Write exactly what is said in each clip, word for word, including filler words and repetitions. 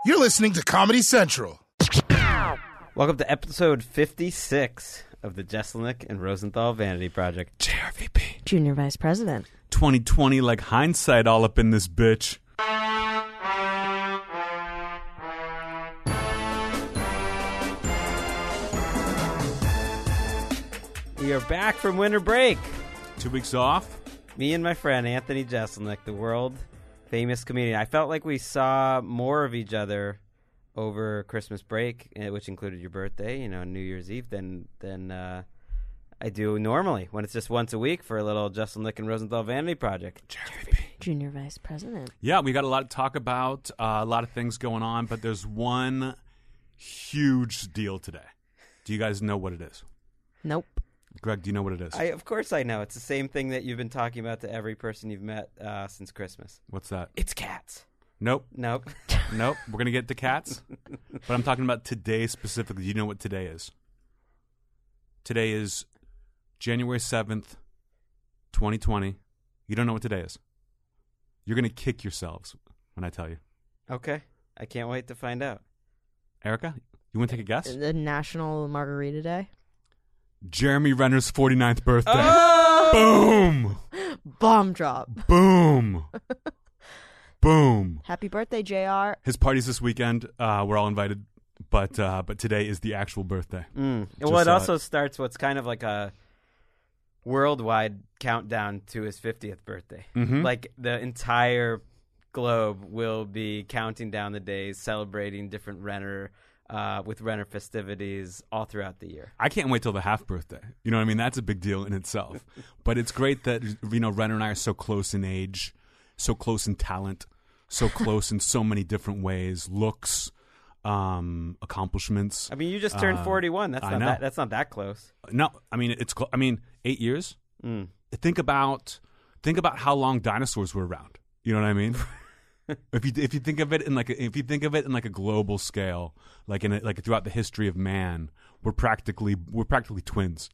You're listening to Comedy Central. Welcome to episode fifty-six of the Jeselnik and Rosenthal Vanity Project. J R V P. Junior Vice President. twenty twenty like hindsight all up in this bitch. We are back from winter break. Two weeks off. Me and my friend Anthony Jeselnik, the world famous comedian. I felt like we saw more of each other over Christmas break, which included your birthday, you know, New Year's Eve, than than uh, I do normally when it's just once a week for a little Jeselnik and Rosenthal Vanity Project. J R V P. Junior Vice President. Yeah, we got a lot to talk about, uh, a lot of things going on, but there's one huge deal today. Do you guys know what it is? Nope. Greg, do you know what it is? I, of course I know. It's the same thing that you've been talking about to every person you've met uh, since Christmas. What's that? It's cats. Nope. Nope. Nope. We're going to get to cats. But I'm talking about today specifically. Do you know what today is? Today is January seventh, twenty twenty. You don't know what today is. You're going to kick yourselves when I tell you. Okay. I can't wait to find out. Erica, you want to take a guess? The National Margarita Day. Jeremy Renner's forty-ninth birthday. Oh! Boom! Bomb drop. Boom! Boom! Happy birthday, J R. His party's this weekend. Uh, we're all invited, but uh, but today is the actual birthday. Mm. Just Well, it saw also it. starts what's kind of like a worldwide countdown to his fiftieth birthday. Mhm. Like the entire globe will be counting down the days, celebrating different Renner uh, with Renner festivities all throughout the year. I can't wait till the half birthday. You know what I mean? That's a big deal in itself. But it's great that, you know, Renner and I are so close in age, so close in talent, so close in so many different ways, looks, um, accomplishments. I mean, you just turned Uh, forty-one. That's I not know. that. That's not that close. No, I mean it's. Cl- I mean eight years. Mm. Think about think about how long dinosaurs were around. You know what I mean? if you if you think of it in like a, if you think of it in like a global scale, like in a, like throughout the history of man, we're practically we're practically twins.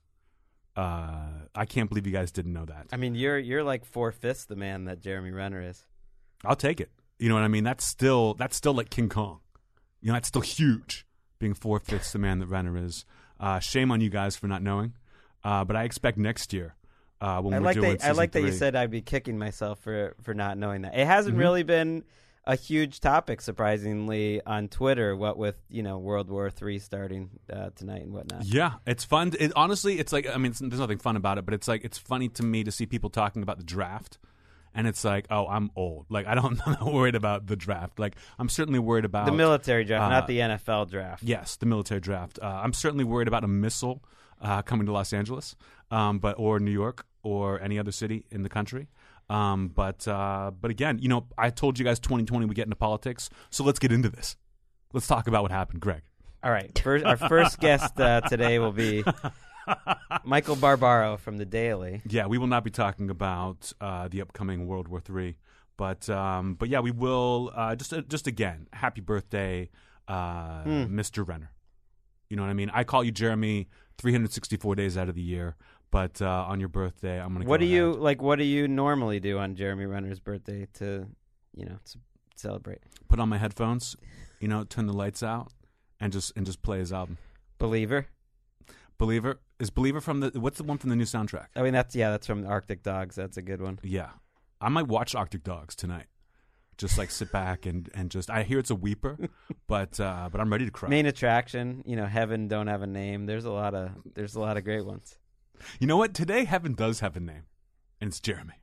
Uh, I can't believe you guys didn't know that. I mean, you're you're like four fifths the man that Jeremy Renner is. I'll take it. You know what I mean? That's still that's still like King Kong. You know, that's still huge. Being four fifths the man that Renner is. Uh, shame on you guys for not knowing. Uh, but I expect next year uh, when I we're like doing that. I like that you three. said I'd be kicking myself for, for not knowing that. It hasn't Mhm. really been a huge topic, surprisingly, on Twitter. What with you know World War Three starting uh, tonight and whatnot. Yeah, it's fun. It, honestly, it's like I mean, it's, there's nothing fun about it, but it's like it's funny to me to see people talking about the draft, and it's like, oh, I'm old. Like I don't, I'm not worried about the draft. Like I'm certainly worried about The military draft, uh, not the N F L draft. Yes, the military draft. Uh, I'm certainly worried about a missile uh, coming to Los Angeles, um, but or New York or any other city in the country. Um, but uh, but again, you know, I told you guys twenty twenty we get into politics, so let's get into this. Let's talk about what happened, Greg. All right, first, our first guest uh, today will be Michael Barbaro from The Daily. Yeah, we will not be talking about uh, the upcoming World War Three, but um, but yeah, we will. Uh, just uh, just again, happy birthday, uh, Mm. Mister Renner. You know what I mean? I call you Jeremy three hundred sixty-four days out of the year, but uh, on your birthday, I'm gonna. What go do you ahead. like? What do you normally do on Jeremy Renner's birthday to, you know, to celebrate? Put on my headphones, you know, turn the lights out, and just and just play his album. Believer. Believer is Believer from the what's the one from the new soundtrack? I mean, that's yeah, that's from Arctic Dogs. That's a good one. Yeah, I might watch Arctic Dogs tonight. Just like sit back and, and just I hear it's a weeper, but uh, but I'm ready to cry. Main attraction, you know, Heaven Don't Have a Name. There's a lot of there's a lot of great ones. You know what? Today Heaven does have a name, and it's Jeremy.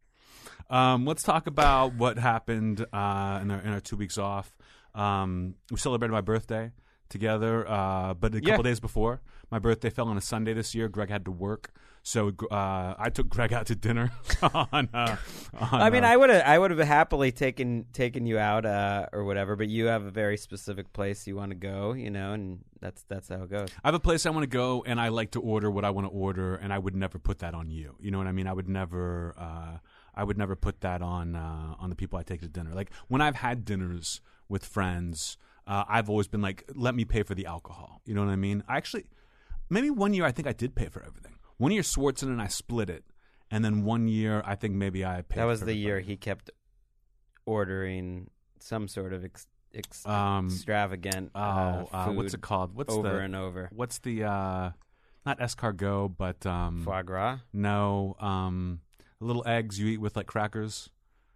Um, let's talk about what happened uh, in our in our two weeks off. Um, we celebrated my birthday together, uh, but a couple Yeah. days before my birthday fell on a Sunday this year. Greg had to work, so uh, I took Greg out to dinner. on, uh, on, I mean, uh, I would have I would have happily taken taken you out uh, or whatever, but you have a very specific place you want to go, you know, and that's that's how it goes. I have a place I want to go, and I like to order what I want to order, and I would never put that on you. You know what I mean? I would never, uh, I would never put that on uh, on the people I take to dinner. Like when I've had dinners with friends, uh, I've always been like, let me pay for the alcohol. You know what I mean? I actually, maybe one year I think I did pay for everything. One year Swartzen and I split it, and then one year I think maybe I paid. That was for the everybody. year he kept ordering some sort of ex- ex- Um, extravagant. Oh, uh, uh, what's food it called? What's over the and over. what's the uh, not escargot, but um, Foie gras. no, um, little eggs you eat with like crackers.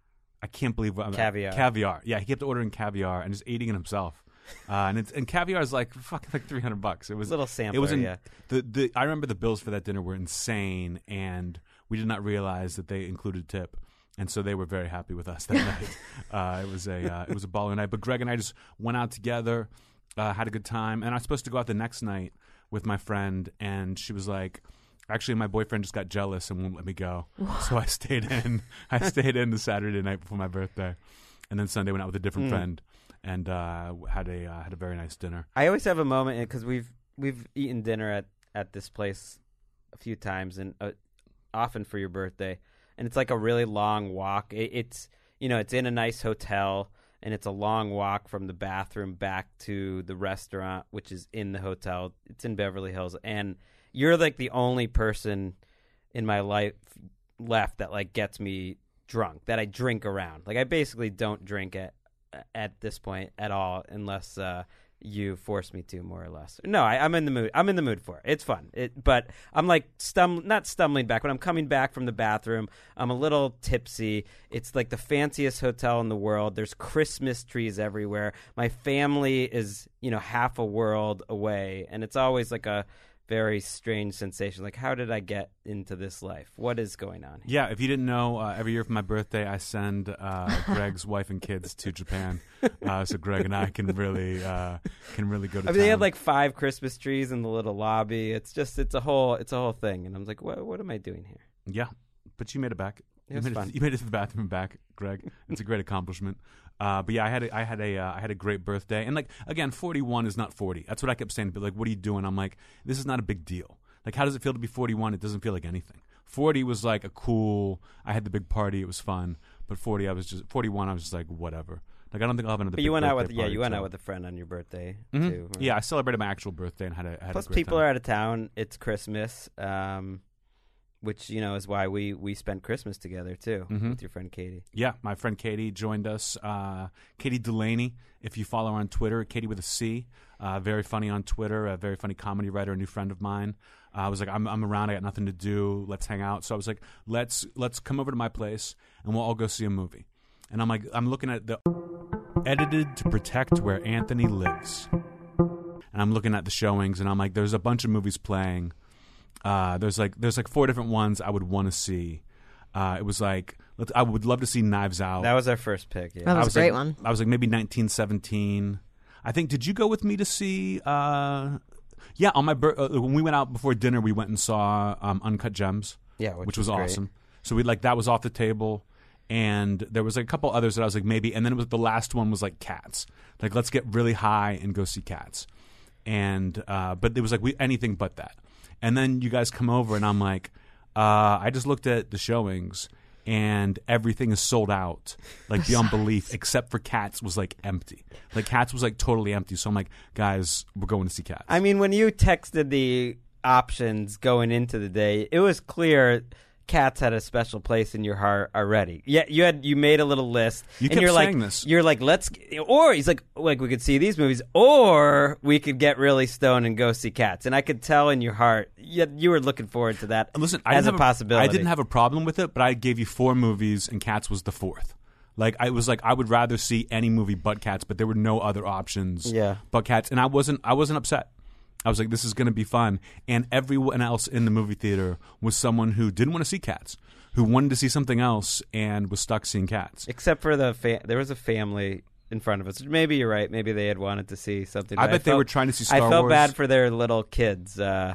I can't believe what Caviar. Caviar. Yeah, he kept ordering caviar and just eating it himself. Uh, and it's and caviar is like fucking like three hundred bucks. It was Little sampler. It was in, yeah. the the. I remember the bills for that dinner were insane, and we did not realize that they included tip. And so they were very happy with us that night. Uh, it was a uh, it was a baller night. But Greg and I just went out together, uh, had a good time, and I was supposed to go out the next night with my friend, and she was like, "Actually, my boyfriend just got jealous and won't let me go." So I stayed in. I stayed in the Saturday night before my birthday, and then Sunday went out with a different Mm. friend and uh, had a uh, had a very nice dinner. I always have a moment because we've we've eaten dinner at, at this place a few times, and uh, often for your birthday. And it's like a really long walk. It, it's you know it's in a nice hotel, and it's a long walk from the bathroom back to the restaurant, which is in the hotel. It's in Beverly Hills, and you're like the only person in my life left that like gets me drunk, that I drink around. Like I basically don't drink at at this point at all unless uh, you force me to, more or less. No, I, I'm in the mood. I'm in the mood for it. It's fun. It, but I'm like stum, not stumbling back. When I'm coming back from the bathroom, I'm a little tipsy. It's like the fanciest hotel in the world. There's Christmas trees everywhere. My family is, you know, half a world away, and it's always like a very strange sensation. Like, how did I get into this life? What is going on here? Yeah, if you didn't know, uh, every year for my birthday, I send uh, Greg's wife and kids to Japan, uh, so Greg and I can really uh, can really go to. I mean, they town. had like five Christmas trees in the little lobby. It's just, it's a whole, it's a whole thing. And I'm like, what, what am I doing here? Yeah, but you made it back. It you was made fun. It, you made it to the bathroom and back, Greg. It's a great accomplishment. Uh, but yeah, I had a, I had a uh, I had a great birthday, and like again, forty-one is not forty. That's what I kept saying. But like, what are you doing? I'm like, this is not a big deal. Like, how does it feel to be forty-one? It doesn't feel like anything. forty was like a cool. I had the big party. It was fun. But forty, I was just forty-one. I was just like, whatever. Like, I don't think I'll have another. But big you went out with, birthday yeah, party you went till- out with a friend on your birthday Mhm. too. right? Yeah, I celebrated my actual birthday and had a had Plus, a great people time. are out of town. It's Christmas, um, which you know is why we we spent Christmas together too Mhm. with your friend Katie. Yeah, my friend Katie joined us. Uh, Katie Delaney, if you follow her on Twitter, Katie with a C. Uh, very funny on Twitter, a very funny comedy writer, a new friend of mine. Uh, I was like, I'm, I'm around, I got nothing to do, let's hang out. So I was like, let's let's come over to my place and we'll all go see a movie. And I'm like, I'm looking at the edited to protect where Anthony lives. And I'm looking at the showings and I'm like, there's a bunch of movies playing. Uh, there's like there's like four different ones I would want to see. Uh, it was like let's, I would love to see Knives Out. That was our first pick. Yeah. That I was a great like, one. I was like maybe nineteen seventeen. I think. Did you go with me to see? Uh, yeah, on my bir- uh, when we went out before dinner, we went and saw um, Uncut Gems, yeah, which, was great. awesome. So we like that was off the table, and there was like a couple others that I was like maybe, and then it was the last one was like Cats. Like let's get really high and go see Cats, and uh, but it was like we anything but that. And then you guys come over, and I'm like, uh, I just looked at the showings. And everything is sold out, like beyond belief, except for Cats was like empty. Like Cats was like totally empty. So I'm like, guys, we're going to see Cats. I mean, when you texted the options going into the day, it was clear Cats had a special place in your heart already. Yeah, you had you made a little list. You and kept you're saying like, this. You're like, let's, or he's like, like we could see these movies, or we could get really stoned and go see Cats. And I could tell in your heart, you, you were looking forward to that. Listen, I as didn't a have possibility. I didn't have a problem with it, but I gave you four movies, and Cats was the fourth. Like I was like, I would rather see any movie but Cats, but there were no other options. Yeah. but Cats, and I wasn't. I wasn't upset. I was like, this is going to be fun. And everyone else in the movie theater was someone who didn't want to see Cats, who wanted to see something else and was stuck seeing Cats. Except for the fa- there was a family in front of us. Maybe you're right. Maybe they had wanted to see something. I but bet they felt- were trying to see Star I felt Wars. bad for their little kids. Uh,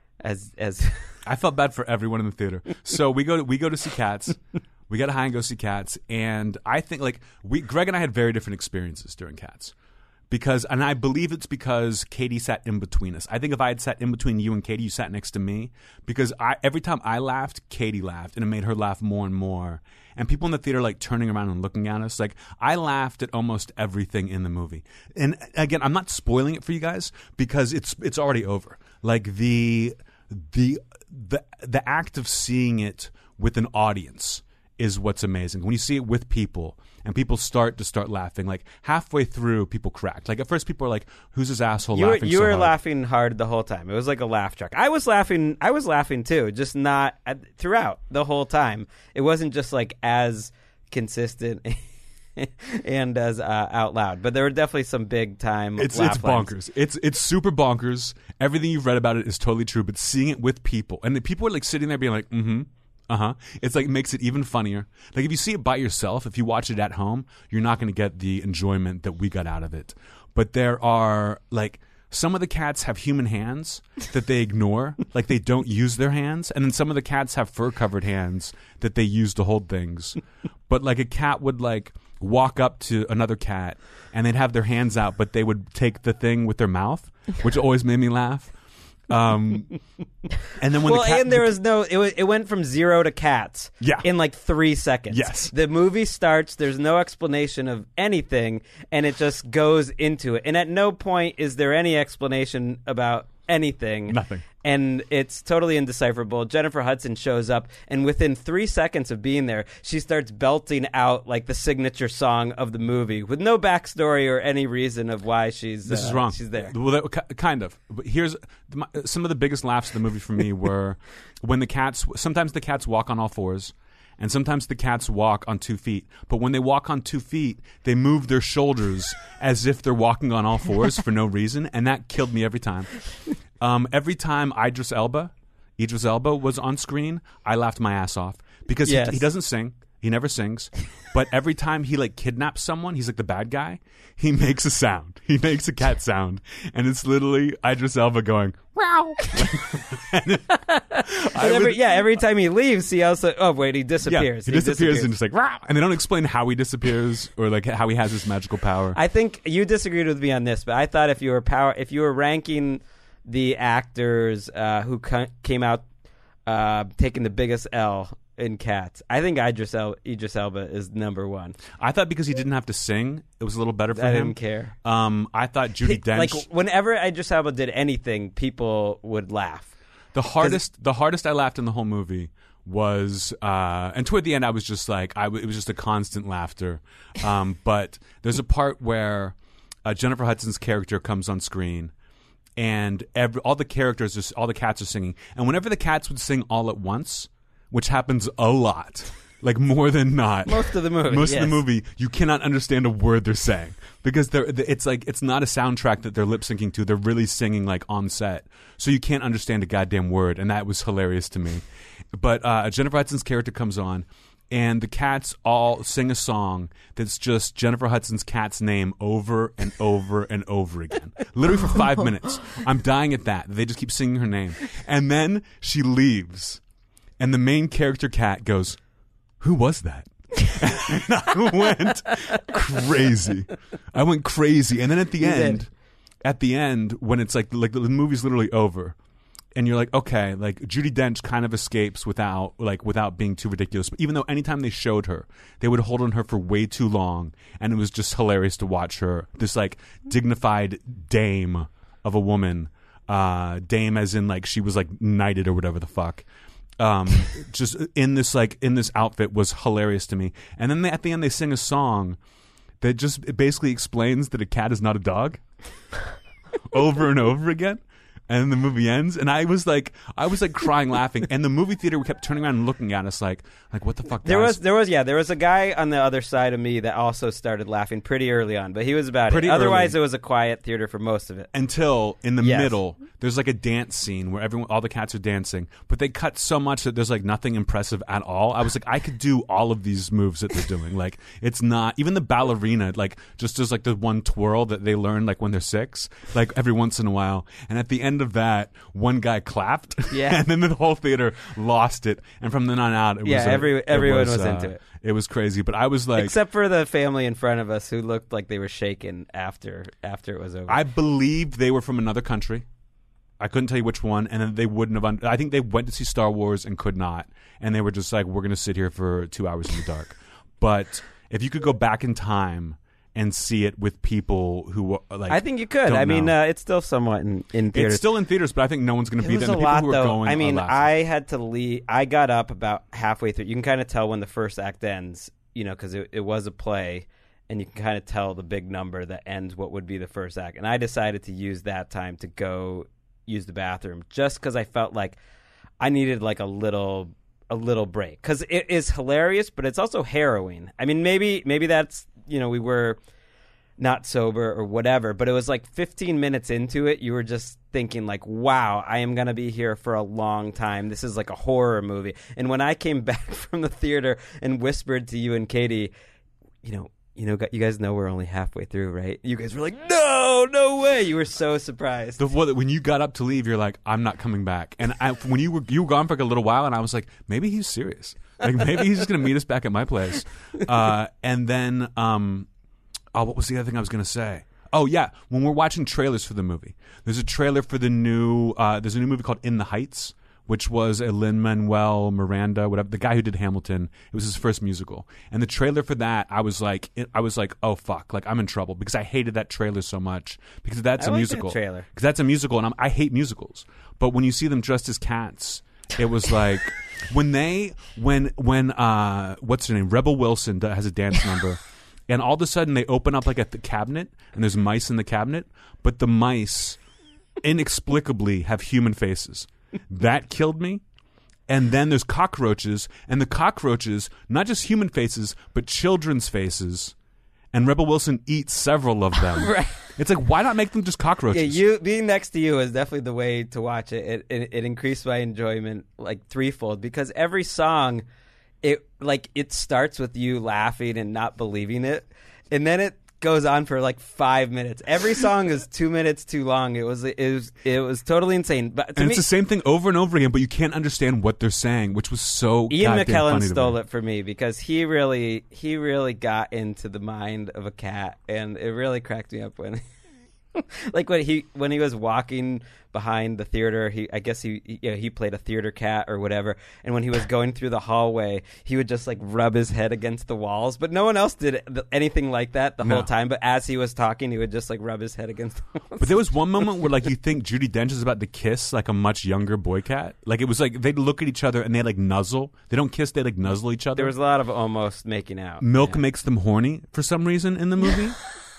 as as I felt bad for everyone in the theater. So we go to, we go to see Cats. We got to high and go see Cats. And I think like we Greg and I had very different experiences during Cats. Because, and I believe it's because Katie sat in between us. I think if I had sat in between you and Katie, you sat next to me. Because I, every time I laughed, Katie laughed, and it made her laugh more and more. And people in the theater like turning around and looking at us. Like I laughed at almost everything in the movie. And again, I'm not spoiling it for you guys because it's it's already over. Like the the the the act of seeing it with an audience is what's amazing. When you see it with people and people start to start laughing, like halfway through, people cracked. Like at first, people are like, "Who's this asshole You were, laughing?" you so were hard? laughing hard the whole time. It was like a laugh track. I was laughing. I was laughing too, just not at, throughout the whole time. It wasn't just like as consistent and as uh, out loud, but there were definitely some big time. It's laugh it's lines. bonkers. It's it's super bonkers. Everything you've read about it is totally true. But seeing it with people, and the people are like sitting there being like, "Mm-hmm, uh-huh." It's like makes it even funnier. Like if you see it by yourself, if you watch it at home, you're not going to get the enjoyment that we got out of it. But there are like some of the cats have human hands that they ignore, like they don't use their hands, and then some of the cats have fur-covered hands that they use to hold things. But like a cat would like walk up to another cat and they'd have their hands out, but they would take the thing with their mouth, which always made me laugh. Um, and then when Well, the cat, and there was no. It, was, it went from zero to cats. Yeah. In like three seconds. Yes. The movie starts. There's no explanation of anything, and it just goes into it. And at no point is there any explanation about anything. Nothing. And it's totally indecipherable. Jennifer Hudson shows up, and within three seconds of being there, she starts belting out like the signature song of the movie with no backstory or any reason of why she's. This uh, is wrong. She's there. Well, that, ki- kind of. But here's my, some of the biggest laughs of the movie for me were when the cats. Sometimes the cats walk on all fours, and sometimes the cats walk on two feet. But when they walk on two feet, they move their shoulders as if they're walking on all fours for no reason, and that killed me every time. Um, every time Idris Elba, Idris Elba was on screen, I laughed my ass off because Yes. he, he doesn't sing. He never sings, but every time he like kidnaps someone, he's like the bad guy. He makes a sound. He makes a cat sound, and it's literally Idris Elba going "Wow." And every, yeah, every time he leaves, he also. Oh wait, he Yeah, disappears. he, disappears, and just like "Wow," and they don't explain how he disappears or like how he has this magical power. I think you disagreed with me on this, but I thought if you were power, if you were ranking the actors uh, who co- came out uh, taking the biggest L in Cats, I think Idris, El- Idris Elba is number one. I thought because he didn't have to sing, it was a little better for I him. didn't care. Um, I thought Judi Dench. Like whenever Idris Elba did anything, people would laugh. The hardest, the hardest I laughed in the whole movie was, uh, and toward the end, I was just like, I w- it was just a constant laughter. Um, but there's a part where uh, Jennifer Hudson's character comes on screen, and every, all the characters, just all the cats are singing, and whenever the cats would sing all at once, which happens a lot, like more than not, Most of the movie, most yes. of the movie, you cannot understand a word they're saying because they're it's like it's not a soundtrack that they're lip syncing to. They're really singing like on set, so you can't understand a goddamn word, and that was hilarious to me. But uh, Jennifer Hudson's character comes on, and the cats all sing a song that's just Jennifer Hudson's cat's name over and over and over again, literally for five minutes. I'm dying at that. They just keep singing her name, and then she leaves, and the main character cat goes, "Who was that?" And I went crazy. I went crazy. And then at the You end, did. at the end, when it's like like the movie's literally over, and you're like, okay, like Judi Dench kind of escapes without like without being too ridiculous. But even though anytime they showed her, they would hold on her for way too long, and it was just hilarious to watch her. This like dignified dame of a woman, uh, dame as in like she was like knighted or whatever the fuck. Um, just in this like in this outfit was hilarious to me. And then they, at the end they sing a song that just it basically explains that a cat is not a dog over and over again. And then the movie ends, and I was like, I was like crying, laughing, and the movie theater kept turning around and looking at us like, like what the fuck? There guys? was, there was, yeah, there was a guy on the other side of me that also started laughing pretty early on, but he was about Pretty it. Otherwise, early. it was a quiet theater for most of it. Until in the Yes. middle, there's like a dance scene where everyone, all the cats are dancing, but they cut so much that there's like nothing impressive at all. I was like, I could do all of these moves that they're doing. Like, it's not even the ballerina. Like, just does like the one twirl that they learn like when they're six, like every once in a while. And at the end of that, one guy clapped, Yeah. and then the whole theater lost it. And from then on out, it Yeah, was a- every- it everyone was uh, into it. It was crazy, but I was like, Except for the family in front of us who looked like they were shaken after after it was over. I believe they were from another country. I couldn't tell you which one, and then they wouldn't have. Un- I think they went to see Star Wars and could not, and they were just like, "We're going to sit here for two hours in the dark." But if you could go back in time and see it with people who like. I think you could. don't I mean, know. uh, it's still somewhat in, in theaters. It's still in theaters, but I think no one's going to It be was there. a The people lot, who are though. going I are mean, laughing. I had to leave. I got up about halfway through. You can kind of tell when the first act ends, you know, because it, it was a play, and you can kind of tell the big number that ends what would be the first act. And I decided to use that time to go use the bathroom, just because I felt like I needed like a little a little break, because it is hilarious, but it's also harrowing. I mean, maybe maybe that's, you know, we were not sober or whatever, but it was like fifteen minutes into it, you were just thinking like, wow, I am going to be here for a long time. This is like a horror movie. And when I came back from the theater and whispered to you and Katie, you know, you know, you guys know we're only halfway through, right? You guys were like, no, no way. You were so surprised. The, what, when you got up to leave, you're like, I'm not coming back. And I, when you were you were gone for like a little while, and I was like, maybe he's serious. Like maybe he's just gonna meet us back at my place. Uh, and then, um, oh, what was the other thing I was gonna say? Oh yeah, when we're watching trailers for the movie, there's a trailer for the new. Uh, there's a new movie called In the Heights, which was a Lin-Manuel Miranda, whatever, the guy who did Hamilton. It was his first musical. And the trailer for that, I was like, I was like, oh fuck, like I'm in trouble, because I hated that trailer so much, because that's I a like musical. that trailer. Because that's a musical, and I'm, I hate musicals. But when you see them dressed as cats, it was like when they, when when uh, what's her name, Rebel Wilson does- has a dance number, and all of a sudden they open up like a th- cabinet, and there's mice in the cabinet, but the mice inexplicably have human faces. That killed me. And then there's cockroaches, and the cockroaches, not just human faces, but children's faces. And Rebel Wilson eats several of them. Right. It's like, why not make them just Yeah, cockroaches? you being next to you is definitely the way to watch it. It, it. it increased my enjoyment like threefold, because every song, it like it starts with you laughing and not believing it, and then it goes on for like five minutes. Every song is two minutes too long. It was it was it was totally insane. But to and me, it's the same thing over and over again, but you can't understand what they're saying, which was so Ian goddamn McKellen funny to stole me. it for me, because he really he really got into the mind of a cat, and it really cracked me up when like when he when he was walking behind the theater. He I guess he he, you know, he played a theater cat or whatever, and when he was going through the hallway, he would just like rub his head against the walls, but no one else did anything like that the No. whole time. But as he was talking, he would just like rub his head against the walls. But there was one moment where, like, you think Judi Dench is about to kiss like a much younger boy cat. Like, it was like they'd look at each other and they like nuzzle. They don't kiss; they like nuzzle each other. There was a lot of almost making out. Milk Yeah. makes them horny for some reason in the movie.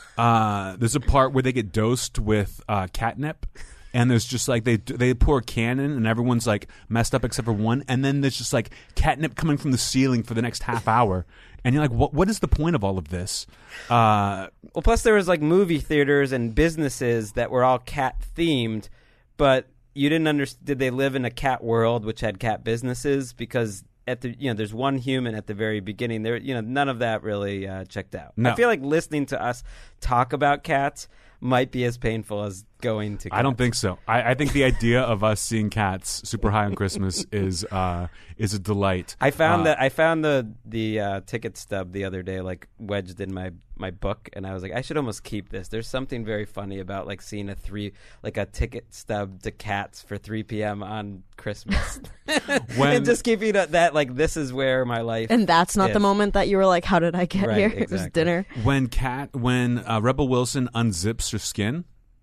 uh, there's a part where they get dosed with uh, catnip, and there's just like they they pour a cannon, and everyone's like messed up except for one, and then there's just like catnip coming from the ceiling for the next half hour, and you're like, what what is the point of all of this? Uh, Well, plus there was like movie theaters and businesses that were all cat themed, but you didn't understand. Did they live in a cat world which had cat businesses? Because at the you know there's one human at the very beginning. There you know none of that really uh, checked out. No. I feel like listening to us talk about cats might be as painful as going to. Cats. I don't think so. I, I think the idea of us seeing cats super high on Christmas is uh, is a delight. I found Uh, that I found the the uh, ticket stub the other day, like wedged in my, my book, and I was like, I should almost keep this. There's something very funny about like seeing a three like a ticket stub to Cats for three p.m. on Christmas, When- and just keeping that, that like this is where my life. And that's not the is. moment that you were like, how did I get Right, here? It was exactly. dinner. when cat when uh, Rebel Wilson unzips her skin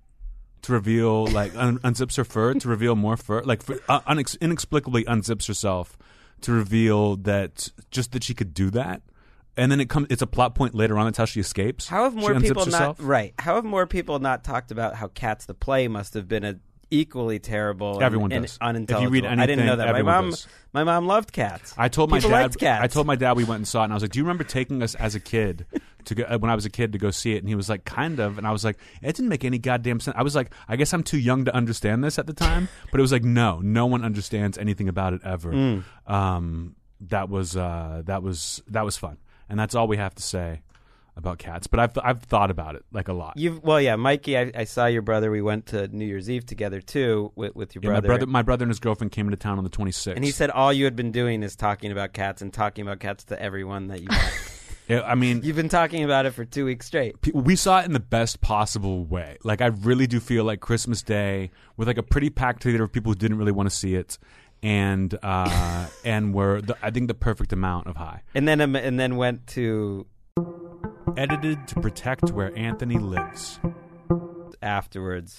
to reveal like un- unzips her fur to reveal more fur, like for, uh, unex- inexplicably unzips herself to reveal that just that she could do that, and then it comes. It's a plot point later on. That's how she escapes. How have She more unzips people herself. not right? How have more people not talked about how Cats the play must have been a equally terrible and, Everyone and does. unintelligible? If you read I didn't anything, know that. My everyone mom, does. my mom loved Cats. I told my People dad. liked Cats. I told my dad we went and saw it, and I was like, "Do you remember taking us as a kid to go, uh, when I was a kid to go see it?" And he was like, "Kind of." And I was like, "It didn't make any goddamn sense." I was like, "I guess I'm too young to understand this at the time." But it was like, no, no one understands anything about it ever. Mm. Um, that was uh, that was that was fun, and that's all we have to say about Cats. But I've I've thought about it like a lot. You've well, yeah, Mikey. I, I saw your brother. We went to New Year's Eve together too with, with your Yeah, my brother. brother, my brother and his girlfriend came into town on the twenty-sixth. And he said all you had been doing is talking about cats and talking about cats to everyone that you met. Yeah, I mean, You've been talking about it for two weeks straight. P- we saw it in the best possible way. Like, I really do feel like Christmas Day with like a pretty packed theater of people who didn't really want to see it, and uh, and were the, I think the perfect amount of high. And then um, and then went to Edited to protect where Anthony lives. Afterwards,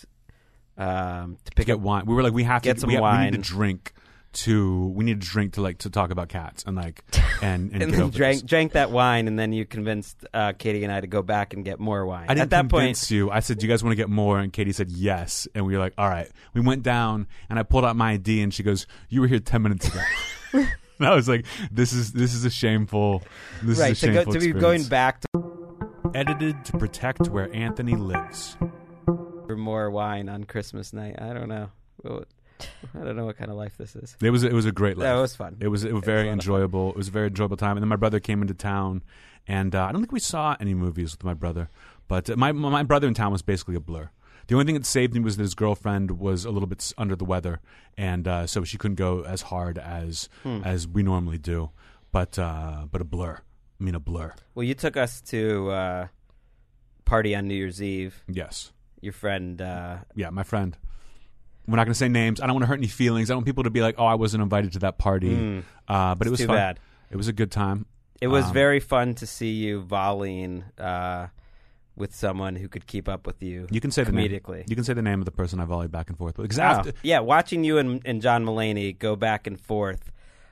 um, to pick Get up wine. We were like, we have Get to. some we, have- we wine. need to drink to. We need to drink to like to talk about cats and like and and, and get then over drank this. drank that wine, and then you convinced uh, Katie and I to go back and get more wine. I didn't At that convince point, you. I said, "Do you guys want to get more?" And Katie said, "Yes." And we were like, "All right." We went down, and I pulled out my I D, and she goes, "You were here ten minutes ago." And I was like, "This is this is a shameful. This right is a to go shameful to be going experience." back to Edited to protect where Anthony lives. for more wine on Christmas night. I don't know. Well, I don't know what kind of life this is. It was it was a great life. That was fun. It was it was It very was a lot of enjoyable. It was a very enjoyable time. And then my brother came into town, and uh, I don't think we saw any movies with my brother. But uh, my my brother in town was basically a blur. The only thing that saved him was that his girlfriend was a little bit s- under the weather, and uh, so she couldn't go as hard as Hmm. as we normally do. But uh, but a blur. I mean a blur. Well, you took us to uh, party on New Year's Eve. Yes. Your friend. Uh, Yeah, my friend. We're not going to say names. I don't want to hurt any feelings. I don't want people to be like, "Oh, I wasn't invited to that party." mm, Uh, but it was too fun. bad. It was a good time. It was Um, very fun to see you volleying uh, with someone who could keep up with you. You can say the name. comedically. You can say the name of the person I volleyed back and forth with. Because Oh, after, yeah, watching you and, and John Mulaney go back and forth,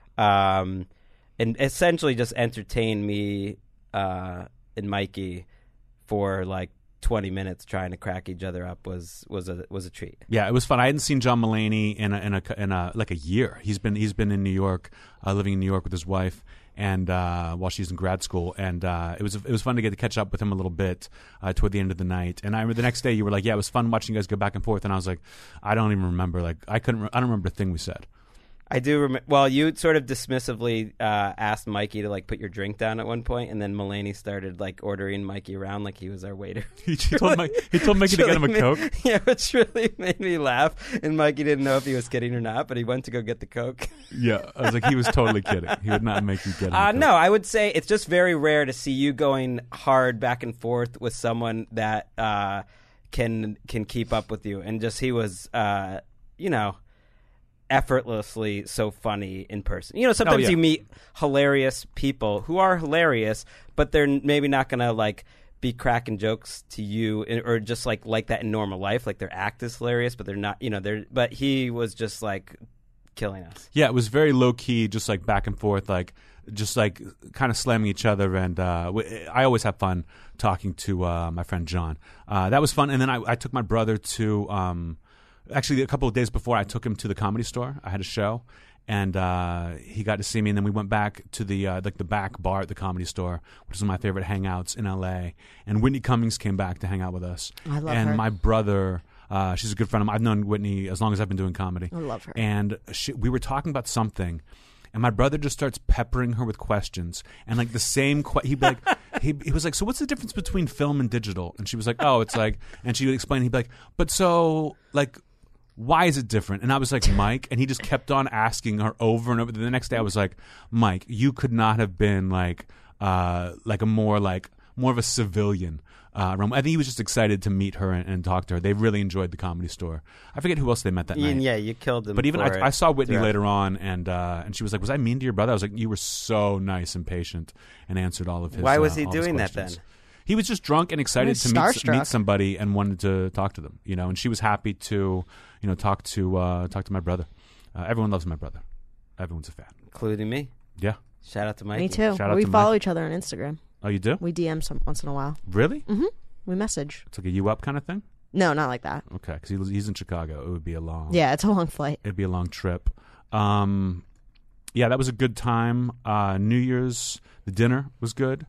um, and essentially just entertain me uh, and Mikey for like twenty minutes trying to crack each other up was was a was a treat. yeah, it was fun. I hadn't seen John Mulaney in a, in a in a like a year. He's been he's been in New York, uh, living in New York with his wife, and uh, while she's in grad school, and uh, it was it was fun to get to catch up with him a little bit uh, toward the end of the night. And I remember the next day you were like, "Yeah, it was fun watching you guys go back and forth," and I was like, "I don't even remember. Like, I couldn't. Re- I don't remember a thing we said." I do remember. Well, you sort of dismissively uh, asked Mikey to like put your drink down at one point, and then Mulaney started like ordering Mikey around like he was our waiter. he told Mike, he told Mikey to get him a Really Coke. made- Yeah, which really made me laugh. And Mikey didn't know if he was kidding or not, but he went to go get the Coke. Yeah, I was like, he was totally kidding. He would not make you get him a Uh, Coke. no, I would say it's just very rare to see you going hard back and forth with someone that uh, can can keep up with you. And just he was, uh, you know, effortlessly so funny in person. You know, sometimes yeah. you meet hilarious people who are hilarious, but they're maybe not going to like be cracking jokes to you in- or just like like that in normal life. Like their act is hilarious, but they're not, you know, they're, but he was just like killing us. Yeah, it was very low key, just like back and forth, like just like kind of slamming each other. And uh, w- I always have fun talking to uh, my friend John. Uh, that was fun. And then I, I took my brother to, um, actually a couple of days before, I took him to the Comedy Store. I had a show, and uh, he got to see me. And then we went back to the uh, like the back bar at the Comedy Store, which is one of my favorite hangouts in L A. And Whitney Cummings came back to hang out with us. I love and her. my brother. Uh, she's a good friend of mine. I've known Whitney as long as I've been doing comedy. I love her. And she, we were talking about something, and my brother just starts peppering her with questions, and like the same. Que- he'd be like, he he was like, "So what's the difference between film and digital?" And she was like, "Oh, it's like," and she would explain. He'd be like, "But so like." Why is it different?" And I was like, "Mike," and he just kept on asking her over and over. The next day, I was like, "Mike, you could not have been like, uh, like a more like more of a civilian." Uh, I think he was just excited to meet her and, and talk to her. They really enjoyed the Comedy Store. I forget who else they met that night. And yeah, you killed him. But even for it. I, I saw Whitney Yeah. later on, and uh, and she was like, "Was I mean to your brother?" I was like, "You were so nice and patient, and answered all of his." Why was uh, he all of his doing that questions." then? He was just drunk and excited was to meet, starstruck. meet somebody and wanted to talk to them. You know, and she was happy to, you know, talk to uh, talk to my brother. Uh, everyone loves my brother. Everyone's a fan. Including me. Yeah. Shout out to Mikey. Me too. Shout out We to follow Mikey. each other on Instagram. Oh, you do? We D M some once in a while. Really? Mm-hmm. We message. It's like a you up kind of thing. No, not like that. Okay, because he, he's in Chicago. It would be a long. Yeah, it's a long flight. It'd be a long trip. Um, yeah, that was a good time. Uh, New Year's, the dinner was good.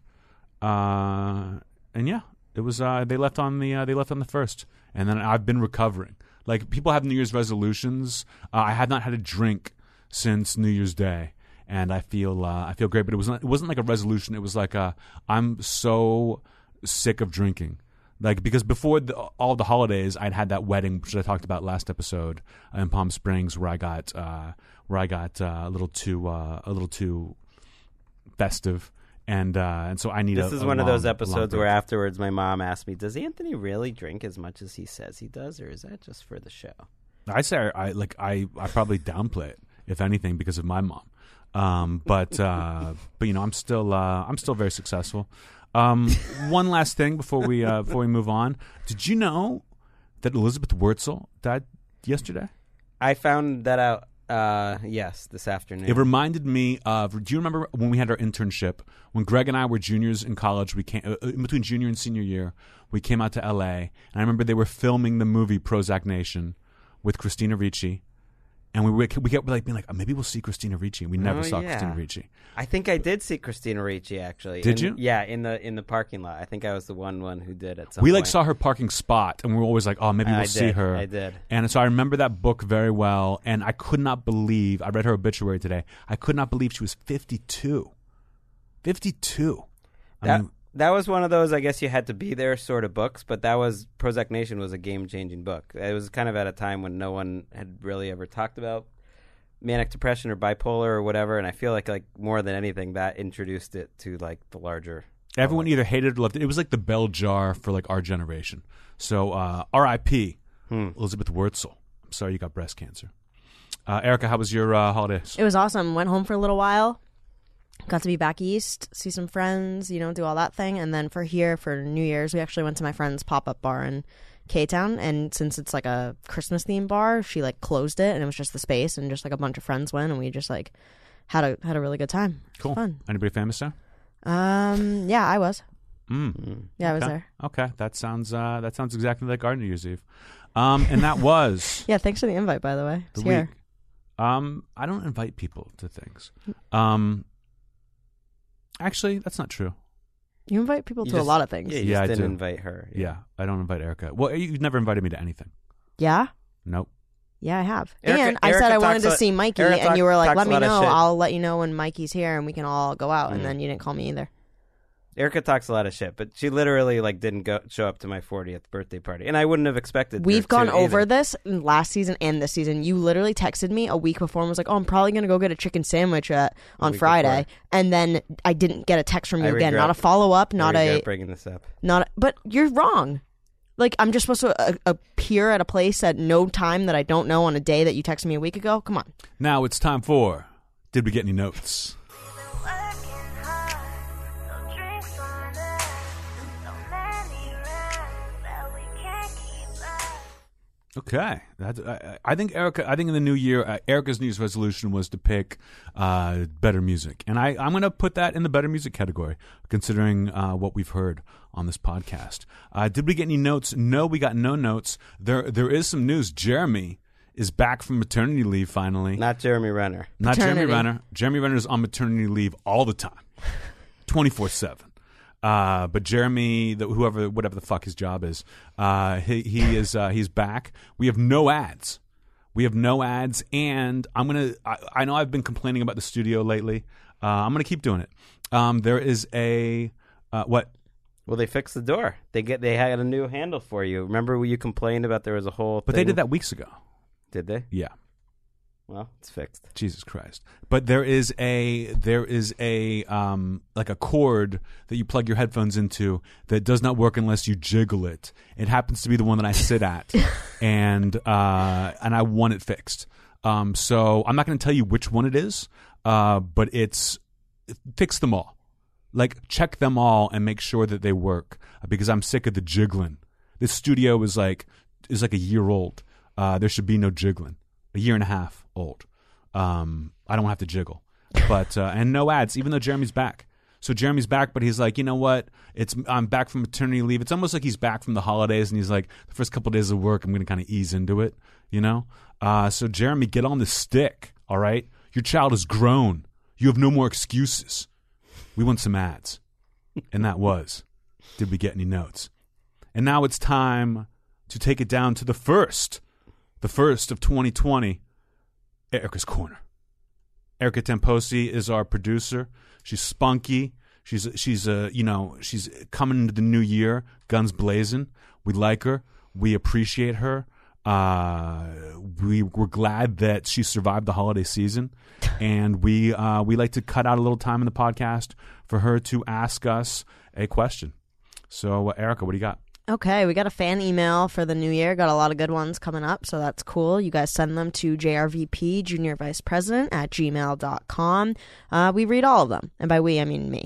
Uh, and yeah, it was. Uh, they left on the. Uh, they left on the first, and then I've been recovering. Like people have New Year's resolutions. Uh, I had not had a drink since New Year's Day, and I feel. Uh, I feel great. But it wasn't. It wasn't like a resolution. It was like a. I'm so sick of drinking. Like because before the, all the holidays, I'd had that wedding, which I talked about last episode uh, in Palm Springs, where I got uh, where I got uh, a little too uh, a little too festive, and uh, and so I need. This a, is a one of long- those long episodes break. where afterwards my mom asked me, "Does Anthony really drink as much as he says he does, or is that just for the show?" I say I, I like I, I probably downplay it if anything because of my mom, um, but uh, but you know I'm still uh, I'm still very successful. Um, one last thing before we uh, before we move on. Did you know that Elizabeth Wurtzel died yesterday? I found that out. Uh, yes, this afternoon. It reminded me of. Do you remember when we had our internship? When Greg and I were juniors in college, we came uh, in between junior and senior year. We came out to L A, and I remember they were filming the movie Prozac Nation with Christina Ricci, and we were, we kept like being like, oh, maybe we'll see Christina Ricci. And we never Oh, saw yeah. Christina Ricci. I think I did see Christina Ricci actually. Did in- you? Yeah, in the in the parking lot. I think I was the one one who did at some We point. like saw her parking spot, and we were always like, oh, maybe we'll I see did, her. I did. And so I remember that book very well, and I could not believe, I read her obituary today, I could not believe she was fifty-two. fifty-two. I That mean, that was one of those, I guess you had to be there sort of books, but that was, Prozac Nation was a game-changing book. It was kind of at a time when no one had really ever talked about manic depression or bipolar or whatever, and I feel like like more than anything that introduced it to like the larger. everyone either hated or loved it. It was like the bell jar for like our generation. So uh, R I P Hmm. Elizabeth Wurtzel. I'm sorry you got breast cancer. Uh, Erica, how was your uh, holidays? It was awesome. Went home for a little while. Got to be back east, see some friends, you know, do all that thing. And then for here, for New Year's, we actually went to my friend's pop-up bar in K-Town. And since it's like a Christmas-themed bar, she like closed it and it was just the space and just like a bunch of friends went and we just like had a had a really good time. It was Cool. fun. Anybody famous there? Um, yeah, I was. Mm. Yeah, I was Okay. there. Okay, that sounds uh, that sounds exactly like our New Year's Eve. Um, and that was Yeah, thanks for the invite, by the way. the It's here. week. Um, I don't invite people to things. Um, actually, that's not true. You invite people You to just- a lot of things. Yeah, you Yeah, just I didn't do. invite her. Yeah, I don't invite Erica. Well, you never invited me to anything. Yeah? Nope. Yeah, I have. Erica- and I Erica said I wanted talks to a- see Mikey, Erica and you talk- were like, talks let a me lot of know. shit. I'll let you know when Mikey's here, and we can all go out. And Mm. then you didn't call me either. Erica talks a lot of shit, but she literally like didn't go show up to my fortieth birthday party, and I wouldn't have expected. her We've gone to over either. this last season and this season. You literally texted me a week before and was like, oh, I'm probably going to go get a chicken sandwich at, on week Friday. before. And then I didn't get a text from you I again. regret- Not a follow-up, I not regret a... bringing this up. not. A, but you're wrong. Like, I'm just supposed to uh, appear at a place at no time that I don't know on a day that you texted me a week ago? Come on. Now it's time for Did We Get Any Notes? Okay, That's, I, I think Erica. I think in the new year, uh, Erica's New Year's resolution was to pick uh, better music, and I, I'm going to put that in the better music category, considering uh, what we've heard on this podcast. Uh, did we get any notes? No, we got no notes. There, there is some news. Jeremy is back from maternity leave finally. Not Jeremy Renner. Not Jeremy Paternity. Renner. Jeremy Renner is on maternity leave all the time, twenty-four seven. Uh, but Jeremy, the, whoever, whatever the fuck his job is, uh, he, he is uh, he's back. We have no ads. We have no ads, and I'm gonna. I, I know I've been complaining about the studio lately. Uh, I'm gonna keep doing it. Um, there is a uh, what? Well, they fixed the door. They get they had a new handle for you. Remember when you complained about there was a whole. But thing? they did that weeks ago. Did they? Yeah. Well, it's fixed. Jesus Christ. But there is a there is a um like a cord that you plug your headphones into that does not work unless you jiggle it. It happens to be the one that I sit at and uh and I want it fixed. Um so I'm not going to tell you which one it is, uh but it's fix them all. Like check them all and make sure that they work because I'm sick of the jiggling. This studio is like is like a year old. Uh there should be no jiggling. A year and a half old. Um, I don't have to jiggle, but uh, and no ads. Even though Jeremy's back, so Jeremy's back, but he's like, you know what? It's I'm back from maternity leave. It's almost like he's back from the holidays, and he's like, the first couple of days of work, I'm going to kind of ease into it, you know. Uh, so Jeremy, get on the stick, all right? Your child is grown. You have no more excuses. We want some ads, and that was. Did we get any notes? And now it's time to take it down to the first. The first of twenty twenty, Erica's Corner. Erica Temposi is our producer. She's spunky. She's she's uh, you know she's coming into the new year, guns blazing. We like her. We appreciate her. Uh, we we're glad that she survived the holiday season, and we uh, we like to cut out a little time in the podcast for her to ask us a question. So, uh, Erica, what do you got? Okay, we got a fan email for the new year. Got a lot of good ones coming up, so that's cool. You guys send them to J R V P, Junior Vice President, at gmail dot com. Uh, we read all of them, and by we, I mean me.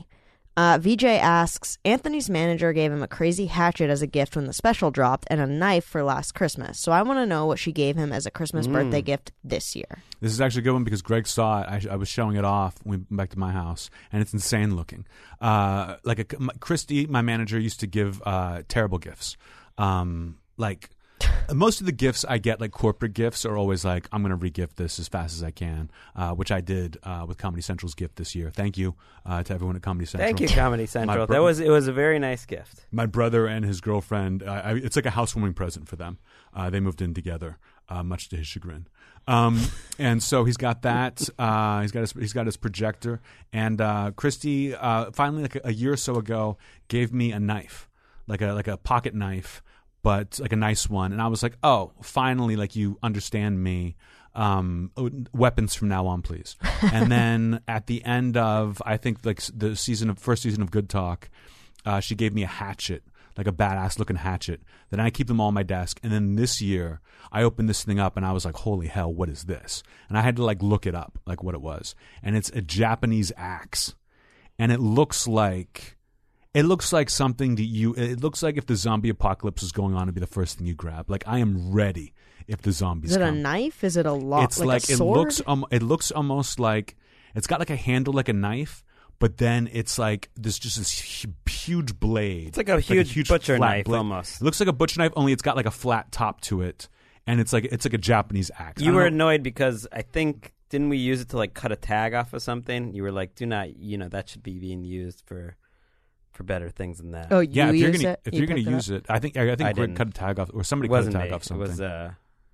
Uh, V J asks, Anthony's manager gave him a crazy hatchet as a gift when the special dropped and a knife for last Christmas. So I want to know what she gave him as a Christmas Mm. birthday gift this year. This is actually a good one because Greg saw it. I, I was showing it off when we went back to my house, and it's insane looking. Uh, like a, my, Christy, my manager, used to give uh, terrible gifts. Um, like most of the gifts I get, like corporate gifts, are always like, I'm going to re-gift this as fast as I can, uh, which I did uh, with Comedy Central's gift this year. Thank you uh, to everyone at Comedy Central. Thank you, Comedy Central. bro- that was it was a very nice gift. My brother and his girlfriend, uh, I, it's like a housewarming present for them. Uh, they moved in together, uh, much to his chagrin. Um, and so he's got that. Uh, he's got his, he's got his projector. And uh, Christy, uh, finally, like a, a year or so ago, gave me a knife, like a like a pocket knife, but like a nice one. And I was like, oh, finally, like you understand me. Um, weapons from now on, please. And then at the end of, I think, like the season of first season of Good Talk, uh, she gave me a hatchet, like a badass looking hatchet. Then I keep them all on my desk. And then this year, I opened this thing up and I was like, holy hell, what is this? And I had to like look it up, like what it was. And it's a Japanese axe. And it looks like, it looks like something that you, it looks like if the zombie apocalypse is going on, it'd be the first thing you grab. Like I am ready if the zombies Is it come. a knife? Is it a lot? It's like, like, a it sword? looks, um, it looks almost like, it's got like a handle like a knife, but then it's like this just this hu- huge blade. It's like a huge, butcher flat knife blade. almost. It looks like a butcher knife, only it's got like a flat top to it, and it's like it's like a Japanese axe. I You don't were know- annoyed because I think didn't we use it to like cut a tag off of something? You were like, do not, you know, that should be being used for for better things than that. Oh, you yeah. If you're used gonna it? if You you're gonna picked it use it, I think I think I Greg didn't. cut a tag off, or somebody it wasn't cut a tag me. off something. It was uh,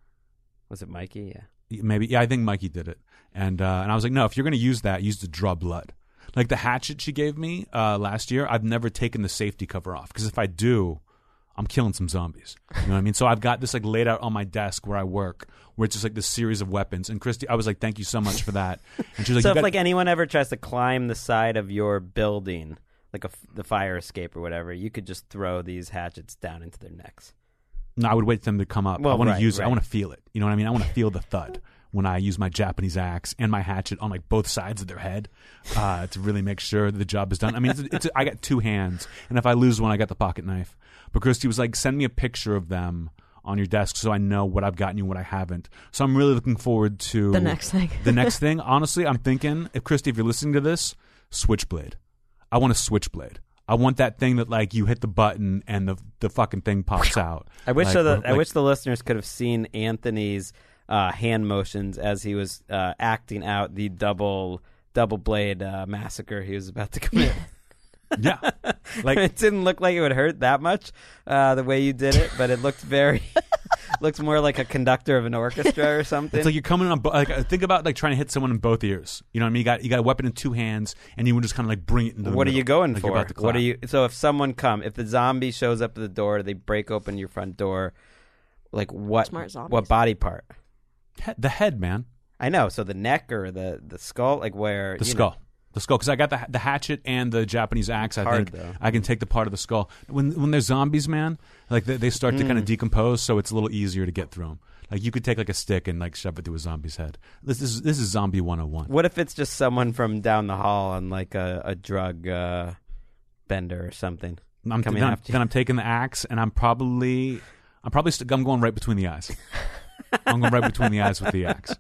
was it Mikey? Yeah. Maybe yeah, I think Mikey did it, and uh, and I was like, no, if you're gonna use that, use to draw blood. Like the hatchet she gave me uh, last year, I've never taken the safety cover off because if I do, I'm killing some zombies. You know what I mean? So I've got this like laid out on my desk where I work, where it's just like this series of weapons. And Christy, I was like, thank you so much for that. And she's like, so you if got- like anyone ever tries to climb the side of your building, like a f the fire escape or whatever, you could just throw these hatchets down into their necks. no, I would wait for them to come up. Well, I want right, to use it. I right. want to feel it. You know what I mean? I want to feel the thud when I use my Japanese axe and my hatchet on like both sides of their head uh, to really make sure that the job is done. I mean, it's, it's I got two hands, and if I lose one, I got the pocket knife. But Christy was like, send me a picture of them on your desk so I know what I've gotten you and what I haven't. So I'm really looking forward to The next thing. the next thing. Honestly, I'm thinking, if Christy, if you're listening to this, Switchblade. I want a Switchblade. I want that thing that like you hit the button and the the fucking thing pops out. I wish Like, so that or, I like- wish the listeners could have seen Anthony's uh, hand motions as he was uh, acting out the double double blade uh, massacre he was about to commit. Yeah, like it didn't look like it would hurt that much uh, the way you did it, but it looked very looked more like a conductor of an orchestra or something. it's like you're coming on. Bo- like think about like trying to hit someone in both ears. You know what I mean? You got you got a weapon in two hands, and you would just kind of like bring it into the what are middle, you going like you're for? about to What are clap. you? So if someone come, if the zombie shows up at the door, they break open your front door. Like what? Smart zombies. What body part? He- the head, man, I know. So the neck or the the skull, like where the you skull. know. The skull, because I got the the hatchet and the Japanese axe. I hard, think though. I can take the part of the skull. When when they're zombies, man, like they, they start to Mm. kind of decompose, so it's a little easier to get through them. Like you could take like a stick and like shove it through a zombie's head. This, this is this is zombie one oh one. What if it's just someone from down the hall on like a, a drug uh, bender or something? I'm, coming then, I'm, after you. then I'm taking the axe and I'm probably I'm probably st- I'm going right between the eyes. I'm going right between the eyes with the axe.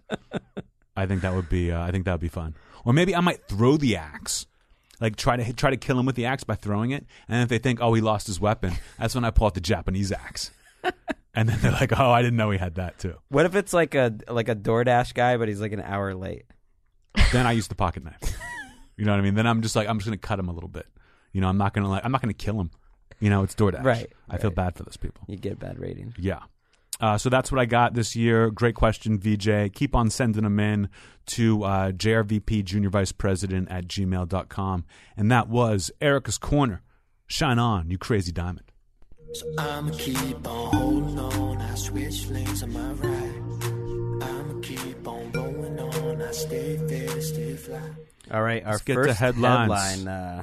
I think that would be uh, I think that would be fun. Or maybe I might throw the axe. Like try to hit, try to kill him with the axe by throwing it, and if they think, oh, he lost his weapon, that's when I pull out the Japanese axe, and then they're like, oh, I didn't know he had that too. What if it's like a like a DoorDash guy, but he's like an hour late? Then I use the pocket knife. You know what I mean? Then I'm just like I'm just gonna cut him a little bit. You know, I'm not gonna like I'm not gonna kill him. You know, it's DoorDash. Right, I feel right. bad for those people. You get a bad rating. Yeah. Uh, so that's what I got this year. Great question, V J. Keep on sending them in to uh, J R V P Junior Vice President at gmail dot com. And that was Erica's Corner. Shine on, you crazy diamond. So I'ma keep on holding on. I switch lanes on my right. I'ma keep on rolling on. I stay fair, stay fly. All right, our Let's get first to headlines. headline uh,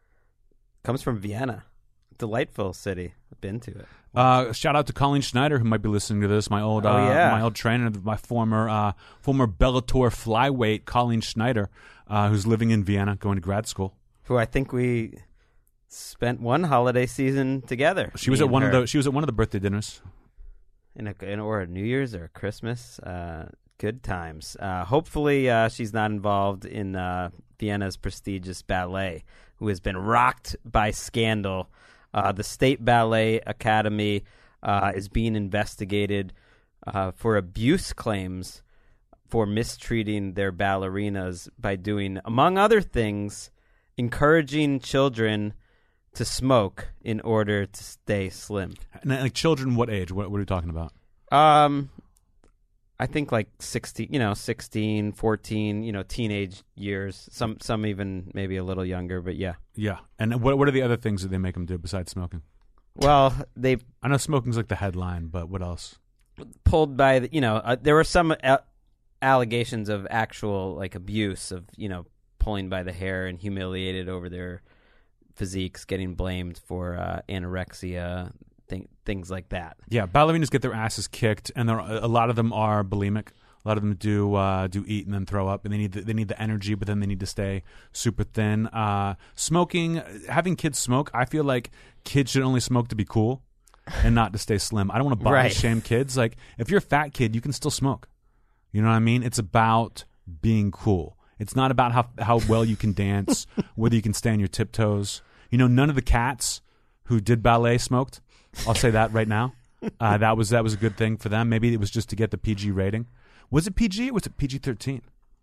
comes from Vienna, delightful city. I've been to it. Uh, shout out to Colleen Schneider, who might be listening to this. My old, Oh, uh, yeah. my old trainer, my former, uh, former Bellator flyweight, Colleen Schneider, uh, who's living in Vienna, going to grad school. who I think we spent one holiday season together. She was me at and one her. of the. She was at one of the birthday dinners. in a in or a New Year's or a Christmas. Uh, good times. Uh, hopefully, uh, she's not involved in uh, Vienna's prestigious ballet, who has been rocked by scandal. Uh, the State Ballet Academy uh, is being investigated uh, for abuse claims for mistreating their ballerinas by doing, among other things, encouraging children to smoke in order to stay slim. And, like children, what age? What, what are we talking about? Um, I think like sixteen, you know, sixteen, fourteen, you know, teenage years. Some, some even maybe a little younger, but yeah. Yeah. And what what are the other things that they make them do besides smoking? Well, they I know smoking's like the headline, but what else? pulled by the, you know, uh, there were some a- allegations of actual like abuse of, you know, pulling by the hair and humiliated over their physiques, getting blamed for uh, anorexia, th- things like that. Yeah, ballerinas get their asses kicked, and there are, a lot of them are bulimic. A lot of them do uh, do eat and then throw up, and they need the, they need the energy, but then they need to stay super thin. Uh, smoking, having kids smoke, I feel like kids should only smoke to be cool, and not to stay slim. I don't want to body Right. shame kids. Like if you're a fat kid, you can still smoke. You know what I mean? It's about being cool. It's not about how how well you can dance, whether you can stay on your tiptoes. You know, none of the cats who did ballet smoked. I'll say that right now. Uh, that was that was a good thing for them. Maybe it was just to get the P G rating. Was it P G or was it P G thirteen?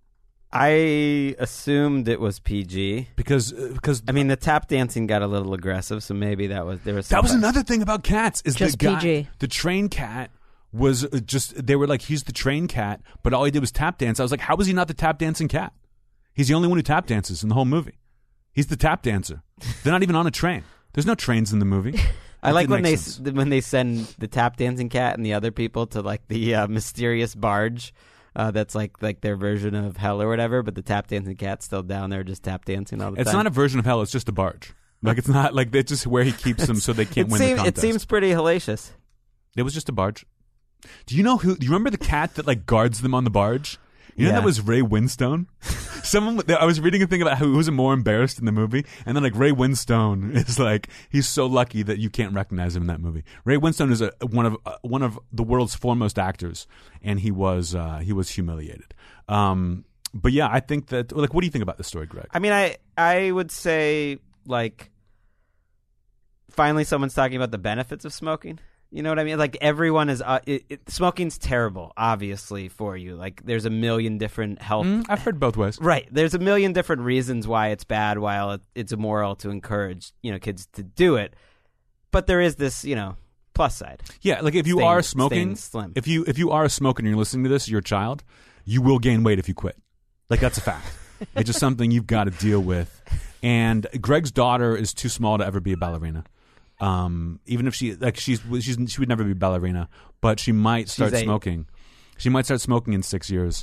I assumed it was P G. Because uh, because I mean, the tap dancing got a little aggressive, so maybe that was there was. that was some- another thing about cats. Is Just the guy, P G. the train cat was uh, just they were like he's the train cat, but all he did was tap dance. I was like, how is he not the tap dancing cat? He's the only one who tap dances in the whole movie. He's the tap dancer. They're not even on a train. There's no trains in the movie. I That like didn't when make they sense. s- when they send the tap dancing cat and the other people to like the uh, mysterious barge. Uh, that's like like their version of hell or whatever, but the tap dancing cat's still down there just tap dancing all the It's time. not a version of hell. It's just a barge. Like it's not like it's just where he keeps them so they can't it, win seem- the it contest. seems pretty hellacious. It was just a barge. Do you know who? Do you remember the cat that like guards them on the barge? You know Yeah. that was Ray Winstone. Someone I was reading a thing about who was more embarrassed in the movie, and then like Ray Winstone is like he's so lucky that you can't recognize him in that movie. Ray Winstone is a, one of uh, one of the world's foremost actors, and he was uh, he was humiliated. Um, but yeah, I think that like, what do you think about this story, Greg? I mean, I I would say like finally someone's talking about the benefits of smoking. You know what I mean? Like everyone is uh, it, it, smoking's terrible, obviously, for you. Like there's a million different health. Mm, I've heard both ways. Right. There's a million different reasons why it's bad, while it, it's immoral to encourage, you know, kids to do it. But there is this, you know, plus side. Yeah, like if you Staying- are smoking, staying slim. if you if you are a smoker and you're listening to this, you're a child, you will gain weight if you quit. Like that's a fact. It's just something you've got to deal with. And Greg's daughter is too small to ever be a ballerina. Um, even if she like she's she's she would never be a ballerina, but she might start eight. smoking. She might start smoking in six years,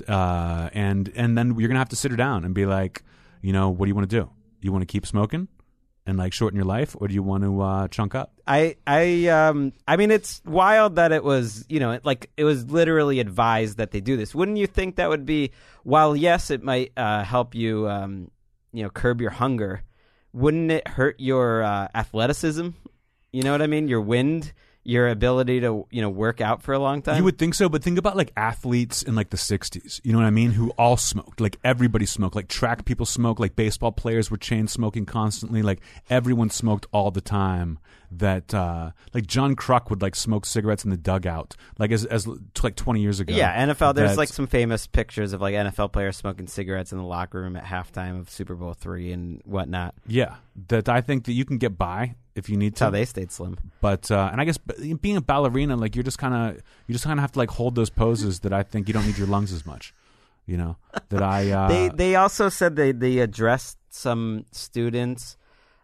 uh, and and then you're gonna have to sit her down and be like, you know, what do you want to do? You want to keep smoking and like shorten your life, or do you want to uh, chunk up? I I um I mean it's wild that it was, you know, it, like it was literally advised that they do this. Wouldn't you think that would be, while yes it might uh, help you um you know curb your hunger, wouldn't it hurt your uh, athleticism? You know what I mean? Your wind, your ability to, you know, work out for a long time? You would think so, but think about like athletes in like the sixties, you know what I mean, who all smoked. Like everybody smoked. Like track people smoked. Like baseball players were chain smoking constantly. Like everyone smoked all the time. That uh, like John Kruk would like smoke cigarettes in the dugout, like as as like twenty years ago. Yeah, N F L. There's That- like some famous pictures of like N F L players smoking cigarettes in the locker room at halftime of Super Bowl three and whatnot. Yeah, that I think that you can get by if you need That's to. how they stayed slim. But uh, and I guess b- being a ballerina, like you're just kind of you just kind of have to like hold those poses that I think you don't need your lungs as much. You know that I uh, They they also said they they addressed some students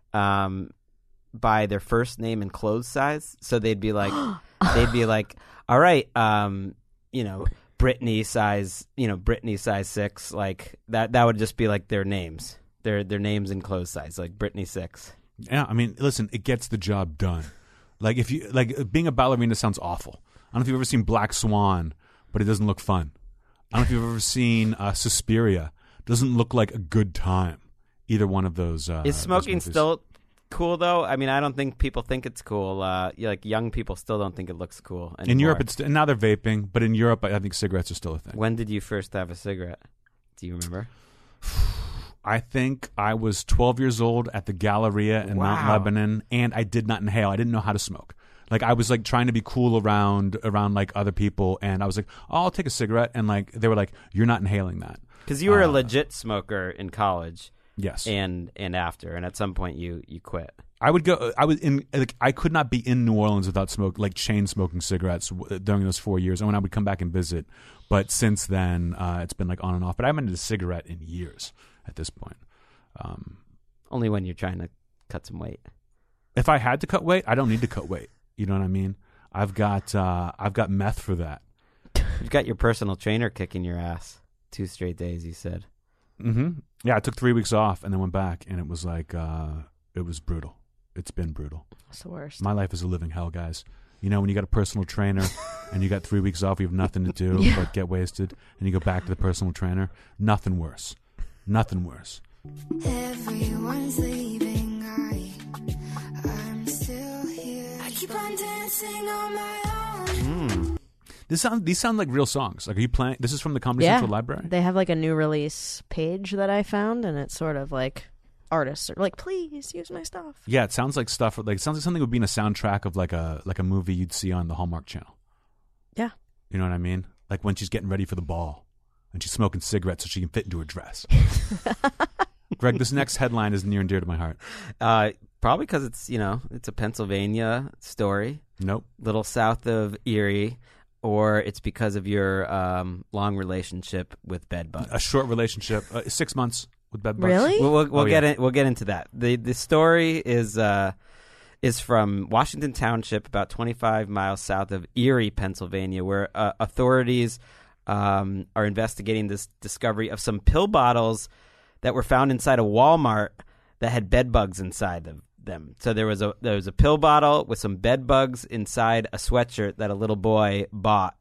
um, by their first name and clothes size. So they'd be like they'd be like, all right, um, you know, Brittany size, you know, Brittany size six, like that. That would just be like their names, their their names and clothes size, like Brittany six. Yeah, I mean, listen, it gets the job done. Like if you like being a ballerina sounds awful. I don't know if you've ever seen Black Swan, but it doesn't look fun. I don't know if you've ever seen uh, Suspiria. It doesn't look like a good time. either one of those. Uh, Is those smoking movies. still cool though? I mean, I don't think people think it's cool. Uh, like young people still don't think it looks cool anymore. In Europe? It's now they're vaping, but in Europe, I think cigarettes are still a thing. When did you first have a cigarette? Do you remember? I think I was twelve years old at the Galleria in Mount Wow. Lebanon, and I did not inhale. I didn't know how to smoke. Like I was like trying to be cool around around like other people, and I was like, oh, I'll take a cigarette, and like they were like, you're not inhaling that. Because you were a Uh, legit smoker in college Yes, and and after, and at some point you you quit. I would go. I was in. Like, I could not be in New Orleans without smoke, like chain smoking cigarettes w- during those four years. And when I would come back and visit, but since then, uh, it's been like on and off. But I haven't had a cigarette in years at this point. Um, Only when you're trying to cut some weight. if I had to cut weight, I don't need to cut weight. You know what I mean? I've got. Uh, I've got meth for that. You've got your personal trainer kicking your ass two straight days. You said. Mm-hmm. Yeah, I took three weeks off and then went back, and it was like uh, it was brutal. It's been brutal. It's the worst. My life is a living hell, guys. You know, when you got a personal trainer and you got three weeks off, you have nothing to do Yeah. but get wasted, and you go back to the personal trainer. Nothing worse. Nothing worse. Everyone's leaving, I, I'm still here. I keep on dancing on my own. This sound, these sound like real songs. Like, are you playing? This is from the Comedy Yeah. Central Library? They have like a new release page that I found, and it's sort of like artists are like, please use my stuff. Yeah, it sounds like stuff. Like it sounds like something would be in a soundtrack of like a like a movie you'd see on the Hallmark Channel. Yeah. You know what I mean? Like when she's getting ready for the ball and she's smoking cigarettes so she can fit into her dress. Greg, this next headline is near and dear to my heart. Uh, probably because it's you know it's a Pennsylvania story, Nope. little south of Erie, or it's because of your um, long relationship with bed bugs. A short relationship, uh, six months with bed bugs. Really? We'll, we'll, we'll Oh, get yeah. in, we'll get into that. the The story is uh, is from Washington Township, about twenty-five miles south of Erie, Pennsylvania, where uh, authorities um, are investigating this discovery of some pill bottles that were found inside a Walmart that had bed bugs inside them. them. So there was a there was a pill bottle with some bed bugs inside a sweatshirt that a little boy bought,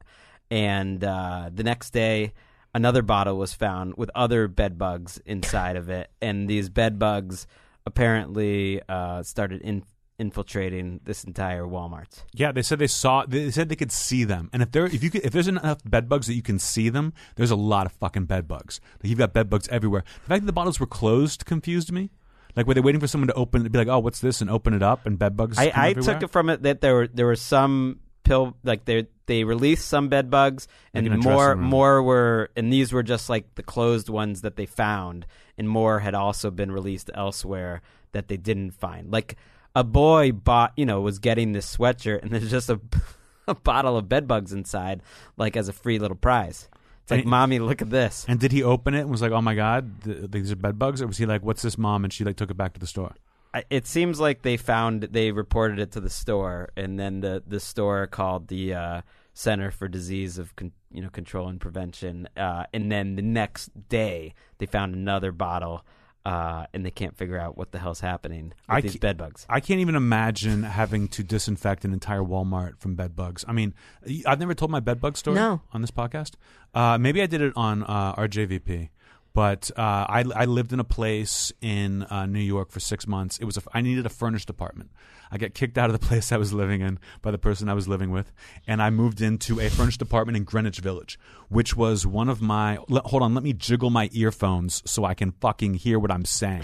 and uh, the next day another bottle was found with other bed bugs inside of it, and these bed bugs apparently uh, started in, infiltrating this entire Walmart. Yeah, they said they saw. They said they could see them, and if there, if you could, if there's enough bed bugs that you can see them, there's a lot of fucking bed bugs. Like, you've got bed bugs everywhere. The fact that the bottles were closed confused me. Like, were they waiting for someone to open it, be like, "Oh, what's this?" and open it up, and bed bugs? I, come I everywhere? took it from it that there were there were some pill like they they released some bed bugs, and Like in a more dressing room. more were, and these were just like the closed ones that they found, and more had also been released elsewhere that they didn't find. Like a boy bought, you know, was getting this sweatshirt, and there's just a a bottle of bed bugs inside, like as a free little prize. It's like, And- mommy, look at this. And did he open it and was like, "Oh my god, th- these are bed bugs," or was he like, "What's this, mom?" and she like took it back to the store? I- It seems like they found they reported it to the store, and then the, the store called the uh, Center for Disease of Con- you know Control and Prevention, uh, and then the next day they found another bottle, uh, and they can't figure out what the hell's happening with I these ca- bed bugs. I can't even imagine having to disinfect an entire Walmart from bed bugs. I mean, I've never told my bed bug story No. on this podcast. Uh, maybe I did it on uh, R J V P, but uh, I, I lived in a place in uh, New York for six months. It was a, I needed a furnished apartment. I got kicked out of the place I was living in by the person I was living with, and I moved into a furnished apartment in Greenwich Village, which was one of my. le- Hold on, let me jiggle my earphones so I can fucking hear what I'm saying.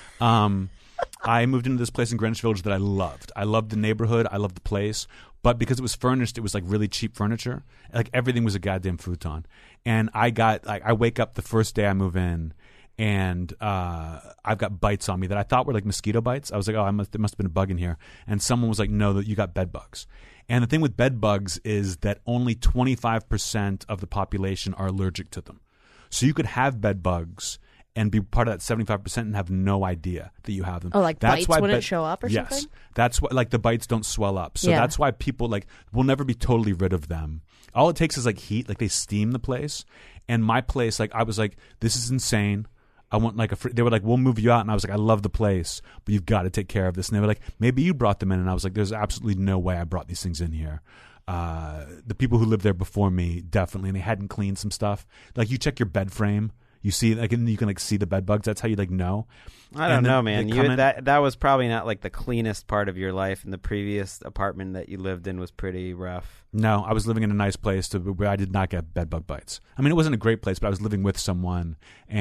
Um, I moved into this place in Greenwich Village that I loved. I loved the neighborhood. I loved the place. But because it was furnished, it was like really cheap furniture. Like everything was a goddamn futon. And I got like I wake up the first day I move in, and uh, I've got bites on me that I thought were like mosquito bites. I was like, oh, I must, there must have been a bug in here. And someone was like, no, that you got bed bugs. And the thing with bed bugs is that only twenty-five percent of the population are allergic to them. So you could have bed bugs and be part of that seventy-five percent and have no idea that you have them. Oh, like bites why wouldn't bed- show up or yes. something? That's why, like, the bites don't swell up. So Yeah. that's why people, like, will never be totally rid of them. All it takes is, like, heat. Like, they steam the place. And my place, like, I was like, this is insane. I want, like, a fr-. They were like, we'll move you out. And I was like, I love the place, but you've got to take care of this. And they were like, maybe you brought them in. And I was like, there's absolutely no way I brought these things in here. Uh, the people who lived there before me, definitely. And they hadn't cleaned some stuff. Like, you check your bed frame. You see, like, and you can like see the bed bugs. That's how you like know. I don't And know, then man. they You come in- that that was probably not like the cleanest part of your life, and the previous apartment that you lived in was pretty rough. No, I was living in a nice place to where I did not get bed bug bites. I mean, it wasn't a great place, but I was living with someone,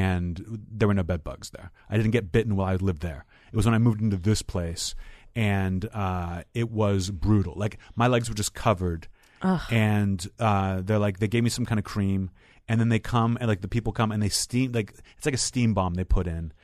and there were no bed bugs there. I didn't get bitten while I lived there. It was when I moved into this place, and uh, it was brutal. Like, my legs were just covered, and uh, they're like, they gave me some kind of cream, and then they come, and like the people come, and they steam, like, it's like a steam bomb they put in.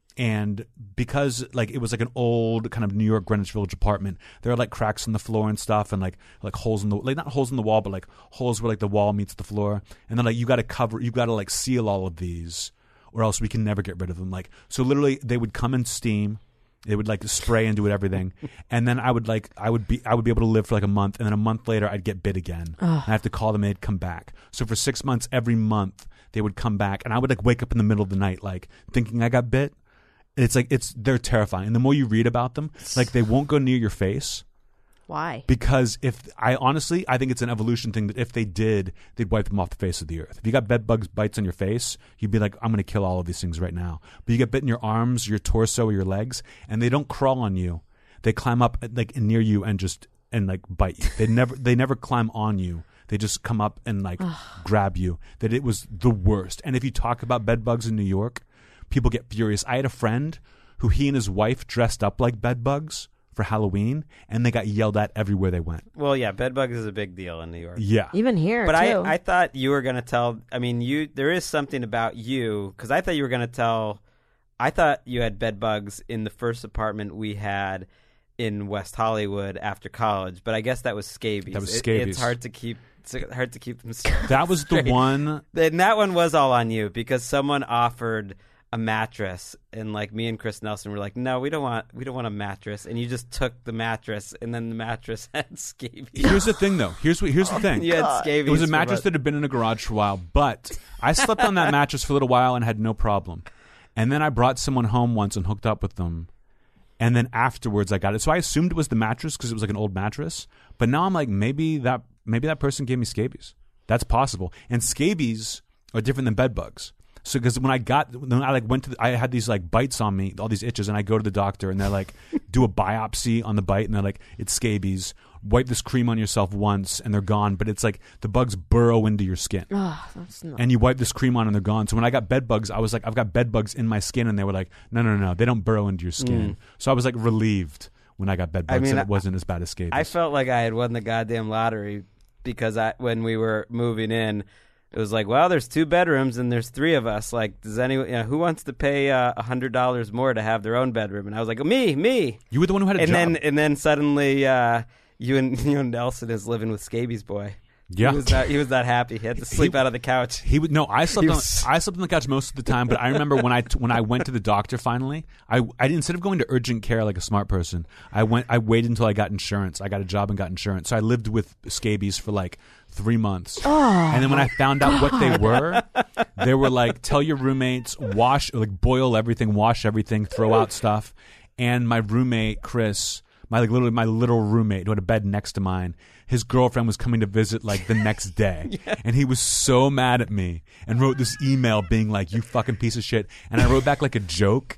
And because like it was like an old kind of New York Greenwich Village apartment, there are like cracks in the floor and stuff, and like like holes in the like not holes in the wall, but like holes where like the wall meets the floor. And then like you got to cover, you got to like seal all of these, or else we can never get rid of them. Like so, literally, they would come in steam. They would like spray and do it everything, and then I would like I would be I would be able to live for like a month, and then a month later I'd get bit again. And I have to call them, and they'd come back. So for six months, every month they would come back, and I would like wake up in the middle of the night like thinking I got bit. It's like it's they're terrifying. And the more you read about them, like they won't go near your face. Why? Because if I honestly, I think it's an evolution thing that if they did, they'd wipe them off the face of the earth. If you got bed bugs bites on your face, you'd be like, I'm going to kill all of these things right now. But you get bit in your arms, your torso, or your legs, and they don't crawl on you. They climb up like near you and just and like bite you. They never they never climb on you. They just come up and like grab you. That it was the worst. And if you talk about bed bugs in New York, people get furious. I had a friend who he and his wife dressed up like bed bugs for Halloween, and they got yelled at everywhere they went. Well, yeah, bed bugs is a big deal in New York. Yeah. Even here, But too. I, I thought you were going to tell. I mean, you. There is something about you because I thought you were going to tell. I thought you had bed bugs in the first apartment we had in West Hollywood after college, but I guess that was scabies. That was It- scabies. it's hard to keep. It's hard to keep them. That was the straight. one. And that one was all on you because someone offered a mattress, and like me and Chris Nelson were like, no, we don't want we don't want a mattress, and you just took the mattress, and then the mattress had scabies. Here's the thing, though. Here's what. Here's the thing. You had scabies. It was a for mattress what- that had been in a garage for a while, but I slept on that mattress for a little while and had no problem. And then I brought someone home once and hooked up with them. And then afterwards I got it. So I assumed it was the mattress because it was like an old mattress. But now I'm like, maybe that maybe that person gave me scabies. That's possible. And scabies are different than bed bugs. So because when I got, when I like went to, the, I had these like bites on me, all these itches, and I go to the doctor and they're like, do a biopsy on the bite, and they're like, it's scabies. Wipe this cream on yourself once, and they're gone. But it's like the bugs burrow into your skin, Ugh, that's not. and you wipe this cream on, and they're gone. So when I got bed bugs, I was like, I've got bed bugs in my skin, and they were like, no, no, no, no, they don't burrow into your skin. So I was like relieved when I got bed bugs, I mean, and I- it wasn't as bad as scabies. I felt like I had won the goddamn lottery because I when we were moving in, it was like, well, there's two bedrooms and there's three of us. Like, does anyone, you know, who wants to pay a uh, hundred dollars more to have their own bedroom? And I was like, me, me. you were the one who had a And job. then and then suddenly, uh, you and you and Nelson is living with scabies boy. Yeah. he was not, he was not happy. He had to sleep He- out of the couch. He would no. I slept He on was- I slept on the couch most of the time. But I remember when I when I went to the doctor finally. I I instead of going to urgent care like a smart person, I went. I waited until I got insurance. I got a job and got insurance. So I lived with scabies for like three months. and then when I found out what they were, they were like, tell your roommates, wash, like boil everything, wash everything, throw out stuff. And my roommate Chris, my like literally my little roommate who had a bed next to mine, his girlfriend was coming to visit like the next day. And he was so mad at me and wrote this email being like, you fucking piece of shit. And I wrote back like a joke.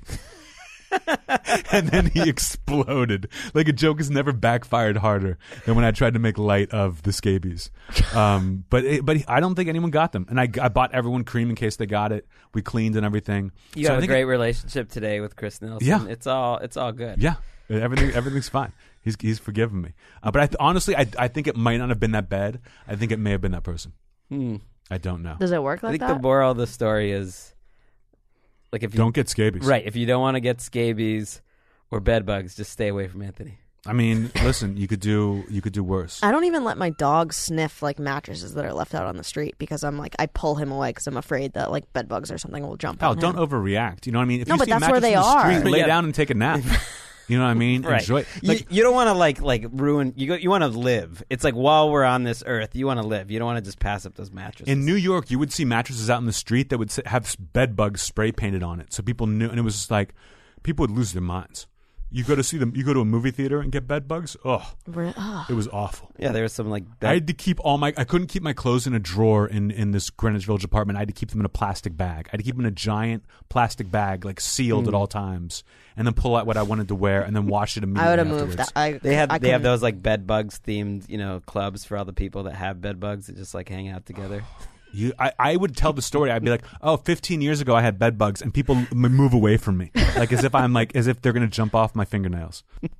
And then he exploded. Like a joke has never backfired harder than when I tried to make light of the scabies. Um, but it, but I don't think anyone got them. And I, I bought everyone cream in case they got it. We cleaned and everything. You So I have a think great it- relationship today with Chris Nelson. Yeah. it's all it's all good. Yeah, everything everything's fine. He's he's forgiven me. Uh, but I th- honestly, I I think it might not have been that bad. I think it may have been that person. Hmm. I don't know. Does it work I like think that? the moral of the story is, like, if you Don't get scabies. right, if you don't want to get scabies or bed bugs, just stay away from Anthony. I mean, listen, you could do you could do worse. I don't even let my dog sniff like mattresses that are left out on the street because I'm like I pull him away because I'm afraid that like bed bugs or something will jump Oh, on don't him. overreact. You know what I mean? If No, you but see a that's where mattress they in the are. street, lay Yeah. down and take a nap. You know what I mean? Right. Enjoy it. You, Like, you don't want to like like ruin. You go, you want to live. It's like while we're on this earth, you want to live. You don't want to just pass up those mattresses. in New York, you would see mattresses out in the street that would s- have bed bugs spray painted on it, so people knew, and it was just like people would lose their minds. You go to see them. You go to a movie theater and get bed bugs. Oh, Re- oh. it was awful. Yeah, there was some like. I had to keep all my. I couldn't keep my clothes in a drawer in, in this Greenwich Village apartment. I had to keep them in a plastic bag. I had to keep them in a giant plastic bag, like sealed Mm. at all times, and then pull out what I wanted to wear, and then wash it immediately. I would have afterwards. moved. That. I, They have I they have couldn't- those like bed bugs themed, you know, clubs for all the people that have bed bugs that just like hang out together. You, I, I would tell the story. I'd be like, "Oh, fifteen years ago, I had bed bugs," and people m- move away from me, like as if I'm like, as if they're gonna jump off my fingernails.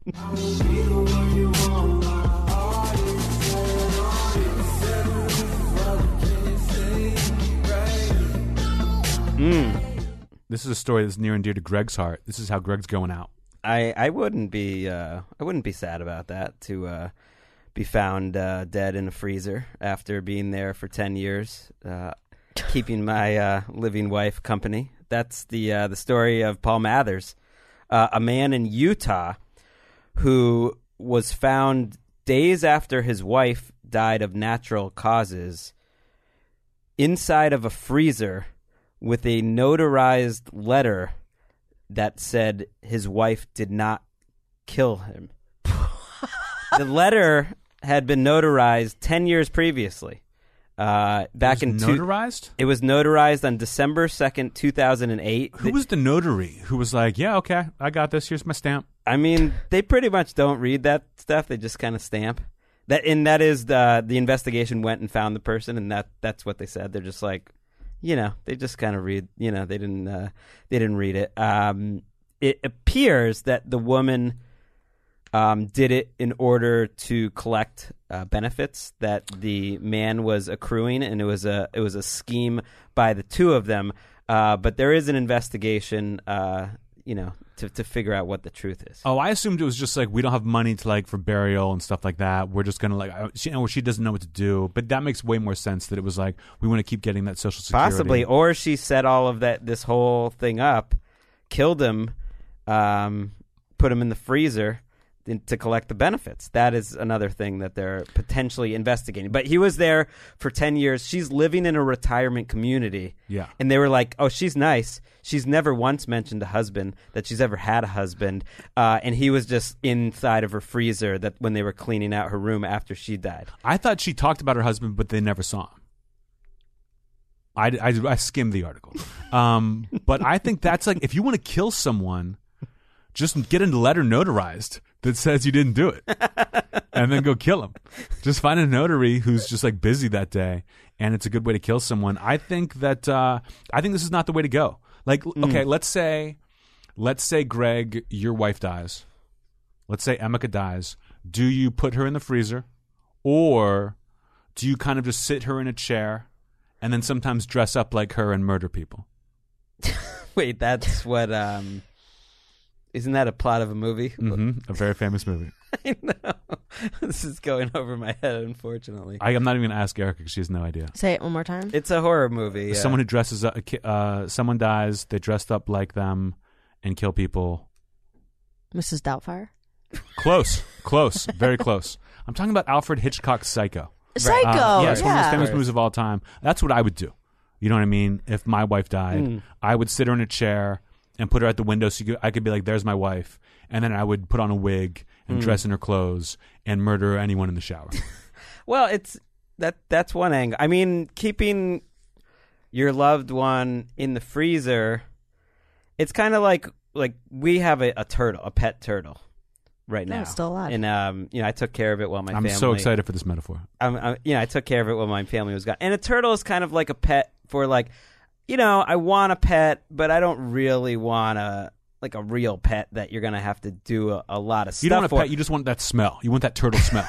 Mm. This is a story that's near and dear to Greg's heart. This is how Greg's going out. I I wouldn't be uh, I wouldn't be sad about that to uh, be found uh, dead in a freezer after being there for ten years, uh, keeping my uh, living wife company. That's the uh, the story of Paul Mathers, uh, a man in Utah who was found days after his wife died of natural causes inside of a freezer with a notarized letter that said his wife did not kill him. The letter had been notarized ten years previously. Uh, back It in was two- notarized. it was notarized on December second, two thousand eight. Who was the notary who was like, "Yeah, okay, I got this. Here's my stamp." I mean, they pretty much don't read that stuff. They just kind of stamp. That and that is the the investigation went and found the person, and that that's what they said. They're just like, you know, they just kind of read. You know, they didn't uh, they didn't read it. Um, it appears that the woman um, did it in order to collect uh, benefits that the man was accruing, and it was a it was a scheme by the two of them. Uh, but there is an investigation, uh, you know, to to figure out what the truth is. Oh, I assumed it was just like we don't have money to like for burial and stuff like that. We're just gonna like uh, she, you know, she doesn't know what to do. But that makes way more sense that it was like we want to keep getting that social security. Possibly, or she set all of that this whole thing up, killed him, um, put him in the freezer in, to collect the benefits. That is another thing that they're potentially investigating. But he was there for ten years. She's living in a retirement community. Yeah. And they were like, oh, she's nice. She's never once mentioned a husband, that she's ever had a husband. Uh, and he was just inside of her freezer that when they were cleaning out her room after she died. I thought she talked about her husband, but they never saw him. I, I, I skimmed the article. Um, but I think that's like, if you want to kill someone, just get a letter notarized that says you didn't do it and then go kill him. Just find a notary who's just like busy that day, and it's a good way to kill someone. I think that, uh, I think this is not the way to go. Like, okay, let's say, let's say, Greg, your wife dies. Let's say Emeka dies. Do you put her in the freezer, or do you kind of just sit her in a chair and then sometimes dress up like her and murder people? Wait, that's what... Um... Isn't that a plot of a movie? Mm-hmm. A very famous movie. I know. This is going over my head, unfortunately. I, I'm not even going to ask Erica because she has no idea. Say it one more time. It's a horror movie. Yeah. Someone who dresses up, a ki- uh, someone dies, they dressed up like them and kill people. Missus Doubtfire. Close, close, very close. I'm talking about Alfred Hitchcock's Psycho. Psycho. Uh, yeah, it's one of the most yeah. famous movies of all time. That's what I would do. You know what I mean? If my wife died, Mm. I would sit her in a chair and put her at the window so you could, I could be like, there's my wife. And then I would put on a wig and Mm. dress in her clothes and murder anyone in the shower. Well, it's that. That's one angle. I mean, keeping your loved one in the freezer, it's kind of like like we have a, a turtle, a pet turtle, right No, now. it's still alive. And um, you know, I took care of it while my I'm family. so excited for this metaphor. I'm, I'm, you know, I took care of it while my family was gone. And a turtle is kind of like a pet for like, you know, I want a pet, but I don't really want a like a real pet that you're gonna have to do a, a lot of stuff You don't want a for. pet, you just want that smell. You want that turtle smell.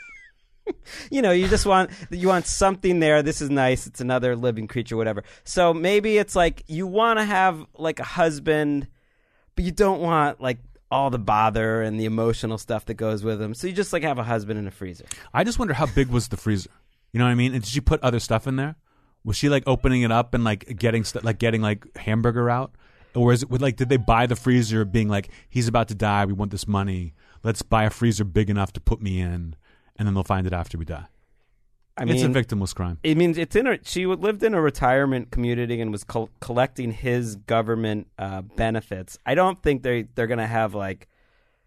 You know, you just want you want something there. This is nice. It's another living creature, whatever. So maybe it's like you want to have like a husband, but you don't want like all the bother and the emotional stuff that goes with him. So you just like have a husband in a freezer. I just wonder how big was the freezer. You know what I mean? And did she put other stuff in there? Was she like opening it up and like getting st- like getting like hamburger out, or is it with like did they buy the freezer being like he's about to die, we want this money, let's buy a freezer big enough to put me in, and then they'll find it after we die. I mean, It's a victimless crime. It means it's in a, she lived in a retirement community and was col- collecting his government uh, benefits. I don't think they they're gonna have like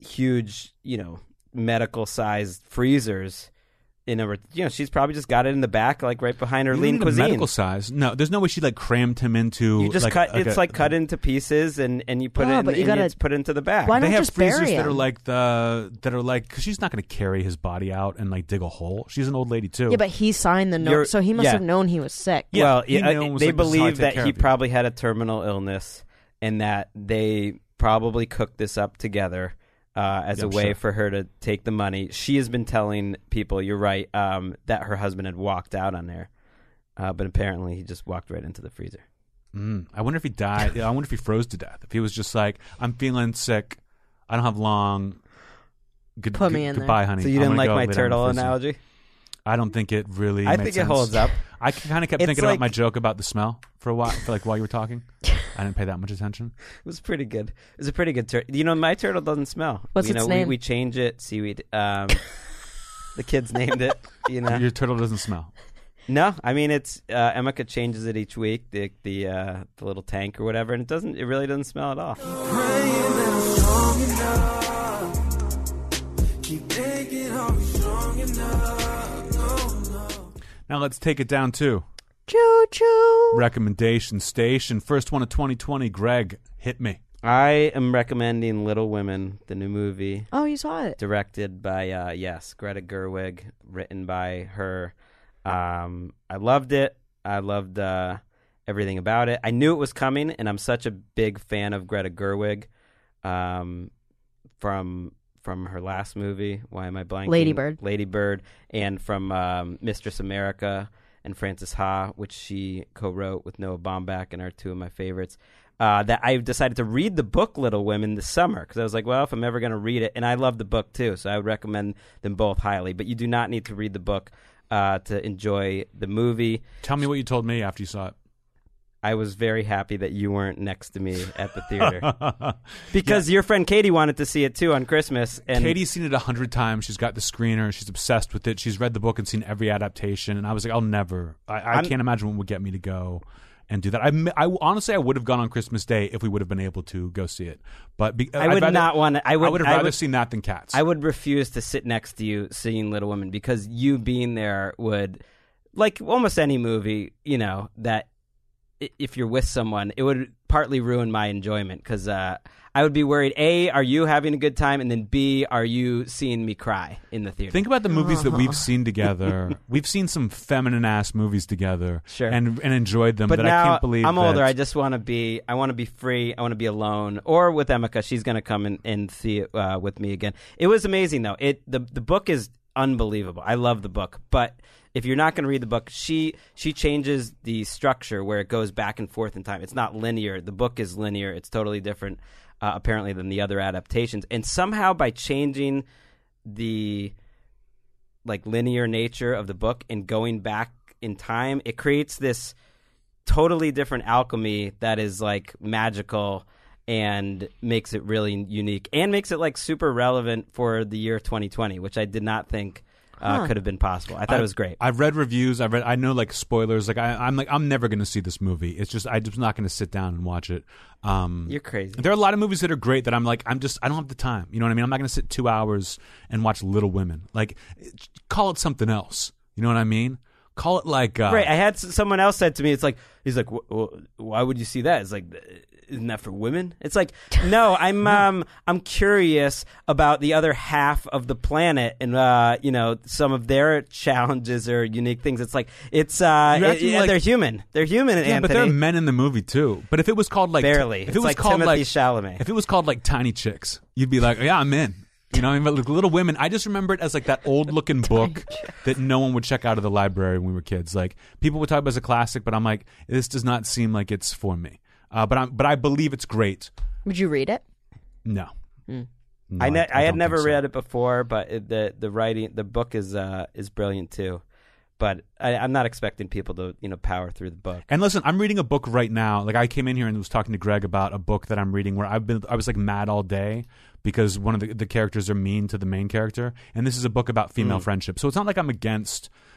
huge, you know, medical sized freezers. In a, you know, she's probably just got it in the back, like right behind her You lean need a cuisine. medical size. No, there's no way she like crammed him into. You just like, cut. like it's a- like cut into pieces, and, and you put Oh, it. In, but you and gotta- it's put into the back. Why They don't have just bury freezers that are him? like the that are like because she's not going to carry his body out and like dig a hole. She's an old lady too. Yeah, but he signed the You're- note, so he must yeah. have known he was sick. Yeah, well, he yeah, knew uh, and was they like, "This is how I believe take that care he of you." probably had a terminal illness, and that they probably cooked this up together. Uh, as Yeah, a way sure. for her to take the money. She has been telling people, you're right, um, that her husband had walked out on there. Uh, but apparently he just walked right into the freezer. Mm, I wonder if he died. I wonder if he froze to death. If he was just like, I'm feeling sick. I don't have long. Good, Put me good- in there. goodbye, honey. So you I'm didn't gonna like go my lay down in the turtle freezer." analogy? I don't think it really I made think sense. it holds up. I kind of kept It's thinking like- about my joke about the smell for a while, for like while you were talking. I didn't pay that much attention. It was pretty good. It was a pretty good turtle. You know, my turtle doesn't smell. What's you its know, name? We, we change it. Seaweed. Um, the kids named it. You know. Your turtle doesn't smell. No, I mean it's uh, Emeka changes it each week. The the uh, the little tank or whatever, and it doesn't. It really doesn't smell at all. Now let's take it down to Choo choo. recommendation station. First one of twenty twenty. Greg, hit me. I am recommending Little Women, the new movie, Oh, you saw it. directed by uh, yes Greta Gerwig, written by her. Um, I loved it. I loved uh, everything about it. I knew it was coming, and I'm such a big fan of Greta Gerwig. Um, from from her last movie, why am I blanking? Lady Bird. Lady Bird, and from um, Mistress America and Frances Ha, which she co-wrote with Noah Baumbach, and are two of my favorites. Uh, that I decided to read the book Little Women this summer because I was like, well, if I'm ever going to read it, and I love the book too, so I would recommend them both highly. But you do not need to read the book uh, to enjoy the movie. Tell me what you told me after you saw it. I was very happy that you weren't next to me at the theater because your friend Katie wanted to see it too on Christmas. And Katie's seen it a hundred times. She's got the screener. She's obsessed with it. She's read the book and seen every adaptation. And I was like, I'll never. I, I I'm- can't imagine what would get me to go and do that. I, I honestly, I would have gone on Christmas Day if we would have been able to go see it. But be, I I'd would rather- not want to. I would, I would have I rather would- seen that than Cats. I would refuse to sit next to you seeing Little Women because you being there would, like almost any movie, you know, that i- if you're with someone, it would partly ruin my enjoyment because uh, I would be worried, A, are you having a good time? And then B, are you seeing me cry in the theater? Think about the movies that we've seen together. We've seen some feminine ass movies together, Sure. and and enjoyed them. but that now I can't believe I'm older. that- I just want to be. I want to be free. I want to be alone, or with Emeka. She's going to come and, and see it uh, with me again. It was amazing, though. It the the book is unbelievable. I love the book, but if you're not going to read the book, she she changes the structure where it goes back and forth in time. It's not linear. The book is linear. It's totally different, uh, apparently, than the other adaptations. And somehow, by changing the like linear nature of the book and going back in time, it creates this totally different alchemy that is like magical and makes it really unique and makes it like super relevant for the year twenty twenty, which I did not think uh, Huh. could have been possible. I thought I- it was great. I've read reviews. I've read. I know like spoilers. Like I, I'm like I'm never going to see this movie. It's just I'm just not going to sit down and watch it. Um, You're crazy. There are a lot of movies that are great that I'm like I'm just I don't have the time. You know what I mean? I'm not going to sit two hours and watch Little Women. Like it- call it something else. You know what I mean? Call it like uh, Right. I had s- someone else said to me, it's like, he's like, "Wh- wh- why would you see that? It's like, isn't that for women? It's like, no, I'm um, I'm curious about the other half of the planet and, uh, you know, some of their challenges or unique things. It's like, it's, uh, You're it- acting yeah, like- they're human. They're human, Yeah, Anthony. but there are men in the movie too. But if it was called like Barely. if It's it was like called Timothy like Chalamet. if it was called like Tiny Chicks, you'd be like, yeah, I'm in. You know, what I mean, but like Little Women, I just remember it as like that old looking book that no one would check out of the library when we were kids. Like people would talk about it as a classic, but I'm like, this does not seem like it's for me. Uh, but I'm, but I believe it's great. Would you read it? No, Mm. No, I, ne- I, had don't never think so. read it before, but it, the the writing, the book is uh, is brilliant too. But I, I'm not expecting people to you know power through the book. And listen, I'm reading a book right now. Like I came in here and was talking to Greg about a book that I'm reading where I've been I was like mad all day because one of the, the characters are mean to the main character. And this is a book about female Mm. friendship. So it's not like I'm against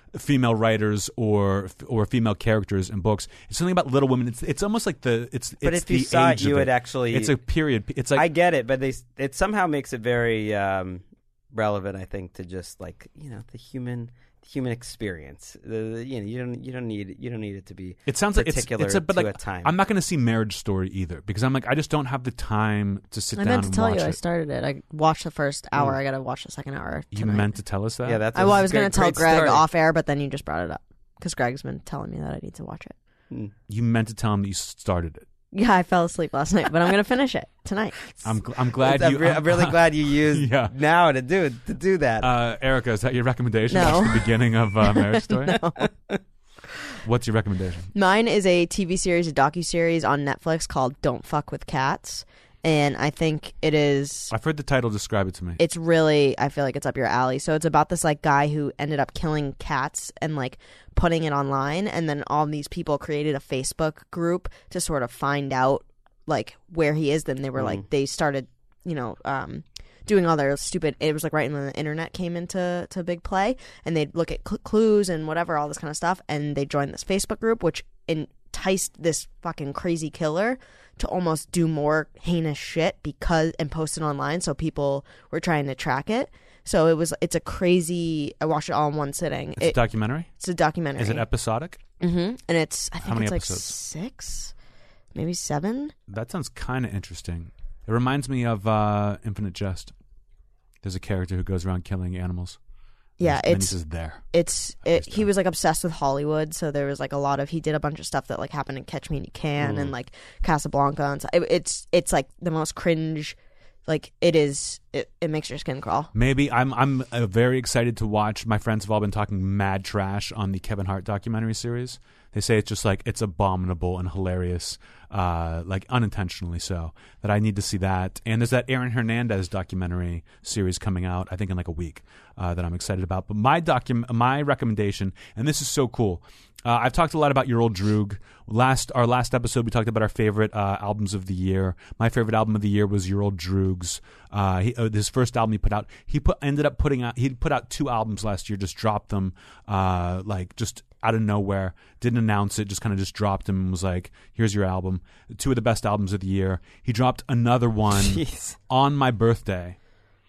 female writers or or female characters in books. It's something about Little Women. It's it's almost like the it's. But it's if you the saw age it, you of would actually. It's a period. It's like I get it, but they it somehow makes it very um, relevant. I think to just like you know the human. Human experience. The, the, you know, you don't you don't need you don't need it to be. It sounds like it's, particular it's a, but to like a time. I'm not going to see Marriage Story either because I'm like I just don't have the time to sit I down meant to and tell watch you I it. started it. I watched the first hour. I got to watch the second hour You tonight. meant to tell us that? Yeah, that's. I, well, I was going going to tell Greg off air, but then you just brought it up because Greg's been telling me that I need to watch it. You meant to tell him that you started it. Yeah, I fell asleep last night, but I'm going to finish it tonight. I'm gl- I'm glad I'm, you. re- I'm really glad you used Yeah. now to do to do that. Uh, Erica, is that your recommendation? No. Watch the beginning of uh, Marriage Story. No. What's your recommendation? Mine is a T V series, a docuseries on Netflix called Don't Fuck with Cats. And I think it is, I've heard the title. Describe it to me. it's really, I feel like it's up your alley. So it's about this like guy who ended up killing cats and like putting it online. And then all these people created a Facebook group to sort of find out like where he is. Then they were like, they started, you know, um, doing all their stupid, it was like right when the internet came into to big play, and they'd look at cl- clues and whatever, all this kind of stuff, and they joined this Facebook group, which enticed this fucking crazy killer to almost do more heinous shit because and post it online, so people were trying to track it. So it was, it's a crazy, I watched it all in one sitting. It's It- a documentary. it's a documentary. Is it episodic? Mm-hmm. And it's, I think many it's like episodes? six, maybe seven. That sounds kind of interesting. It reminds me of uh, Infinite Jest. There's a character who goes around killing animals. Yeah, And then he it's says there. it's it, he was like obsessed with Hollywood, so there was like a lot of, he did a bunch of stuff that like happened in Catch Me If You Can and like Casablanca and so, it, it's it's like the most cringe, like it is it, it makes your skin crawl. Maybe I'm I'm uh, very excited to watch. My friends have all been talking mad trash on the Kevin Hart documentary series. They say it's just like it's abominable and hilarious, uh, like unintentionally so. That I need to see that. And there's that Aaron Hernandez documentary series coming out, I think in like a week, uh, that I'm excited about. But my docu- my recommendation, and this is so cool. Uh, I've talked a lot about Your Old Droog. Last our last episode, we talked about our favorite uh, albums of the year. My favorite album of the year was Your Old Droog's. Uh, he, uh, his first album he put out. He put ended up putting out. He put out two albums last year. Just dropped them, uh, like just out of nowhere. Didn't announce it. Just kind of just dropped them and was like, "Here's your album." Two of the best albums of the year. He dropped another one Jeez. on my birthday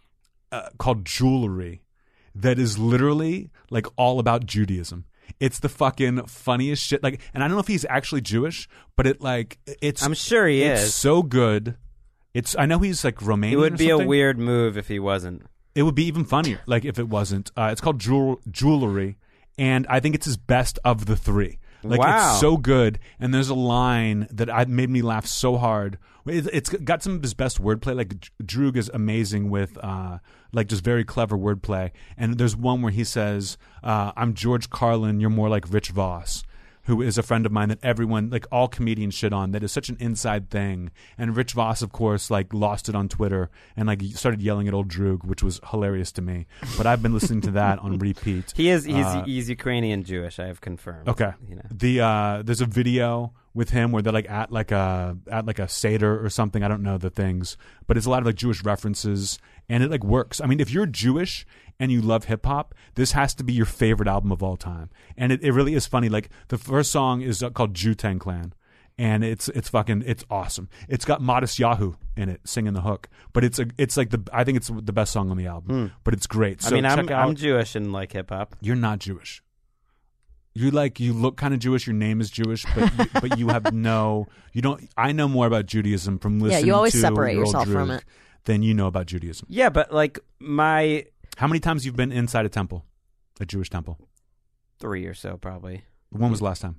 uh, called Jewelry. That is literally like all about Judaism. It's the fucking funniest shit. Like, and I don't know if he's actually Jewish, but it like it's. I'm sure he it's is. so good. It's. I know he's like Romanian. It would or be a something. weird move if he wasn't. It would be even funnier, like if it wasn't. Uh, it's called Jewel- Jewelry, and I think it's his best of the three. Like Wow. it's so good, and there's a line that I made me laugh so hard. It, it's got some of his best wordplay. Like J- Droog is amazing with uh, like just very clever wordplay. And there's one where he says, uh, "I'm George Carlin. You're more like Rich Voss." Who is a friend of mine that everyone, like all comedians shit on, that is such an inside thing. And Rich Voss, of course, like lost it on Twitter and like started yelling at old Droog, which was hilarious to me. But I've been listening to that on repeat. He is. He's Uh, he's Ukrainian Jewish. I have confirmed. Okay. You know. The uh, there's a video with him where they're like at like a at like a Seder or something. I don't know the things, but it's a lot of like Jewish references, and it like works. I mean, if you're Jewish and you love hip hop, this has to be your favorite album of all time. And it, it really is funny. Like the first song is uh, called Wu-Tang Clan. And it's it's fucking it's awesome. It's got Modest Yahoo in it singing the hook, but it's a it's like the I think it's the best song on the album. But it's great. So I mean, I'm check out. I'm Jewish and like hip hop. You're not Jewish. You like you look kind of Jewish. Your name is Jewish, but you, but you have no. You don't. I know more about Judaism from listening. Yeah, you always to separate Your Old yourself from Droog it. than you know about Judaism. Yeah, but like my How many times you've been inside a temple, a Jewish temple? three or so probably. When was the last time?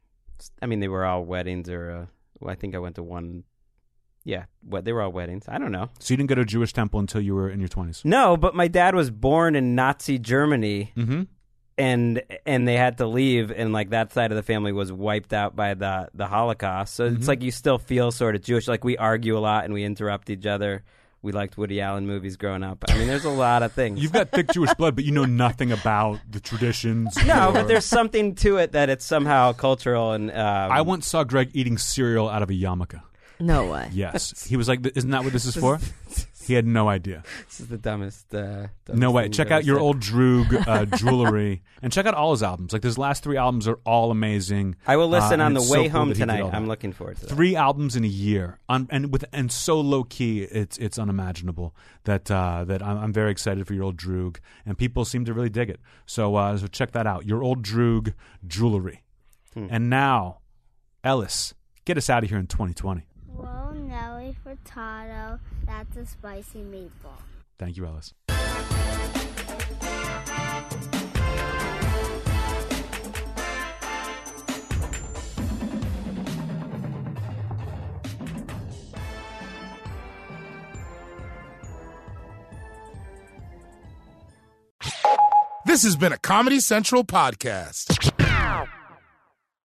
I mean, they were all weddings, or uh, well, I think I went to one. Yeah, what they were all weddings. I don't know. So you didn't go to a Jewish temple until you were in your twenties. No, but my dad was born in Nazi Germany, Mm-hmm. and and they had to leave, and like that side of the family was wiped out by the the Holocaust. So Mm-hmm. it's like you still feel sort of Jewish. Like we argue a lot and we interrupt each other. We liked Woody Allen movies growing up. I mean, there's a lot of things. You've got thick Jewish blood, but you know nothing about the traditions. no, or- but there's something to it that it's somehow cultural and. Um, I once saw Greg eating cereal out of a yarmulke. No way. Yes, he was like, "Isn't that what this is for?" He had no idea. This is the dumbest. Uh, dumbest No way. thing Check you've out ever your said. old Droog uh, jewelry, and check out all his albums. Like his last three albums are all amazing. I will listen uh, on and the it's way so cool home that he did tonight. all that. I'm looking forward to that. Three albums in a year, um, and with and so low key, it's it's unimaginable. That uh, that I'm, I'm very excited for your old Droog, and people seem to really dig it. So uh, so check that out. Your old Droog jewelry, Hmm. and now, Ellis, get us out of here in twenty twenty. Whoa, Nelly Furtado. That's a spicy meatball. Thank you, Ellis. This has been a Comedy Central podcast.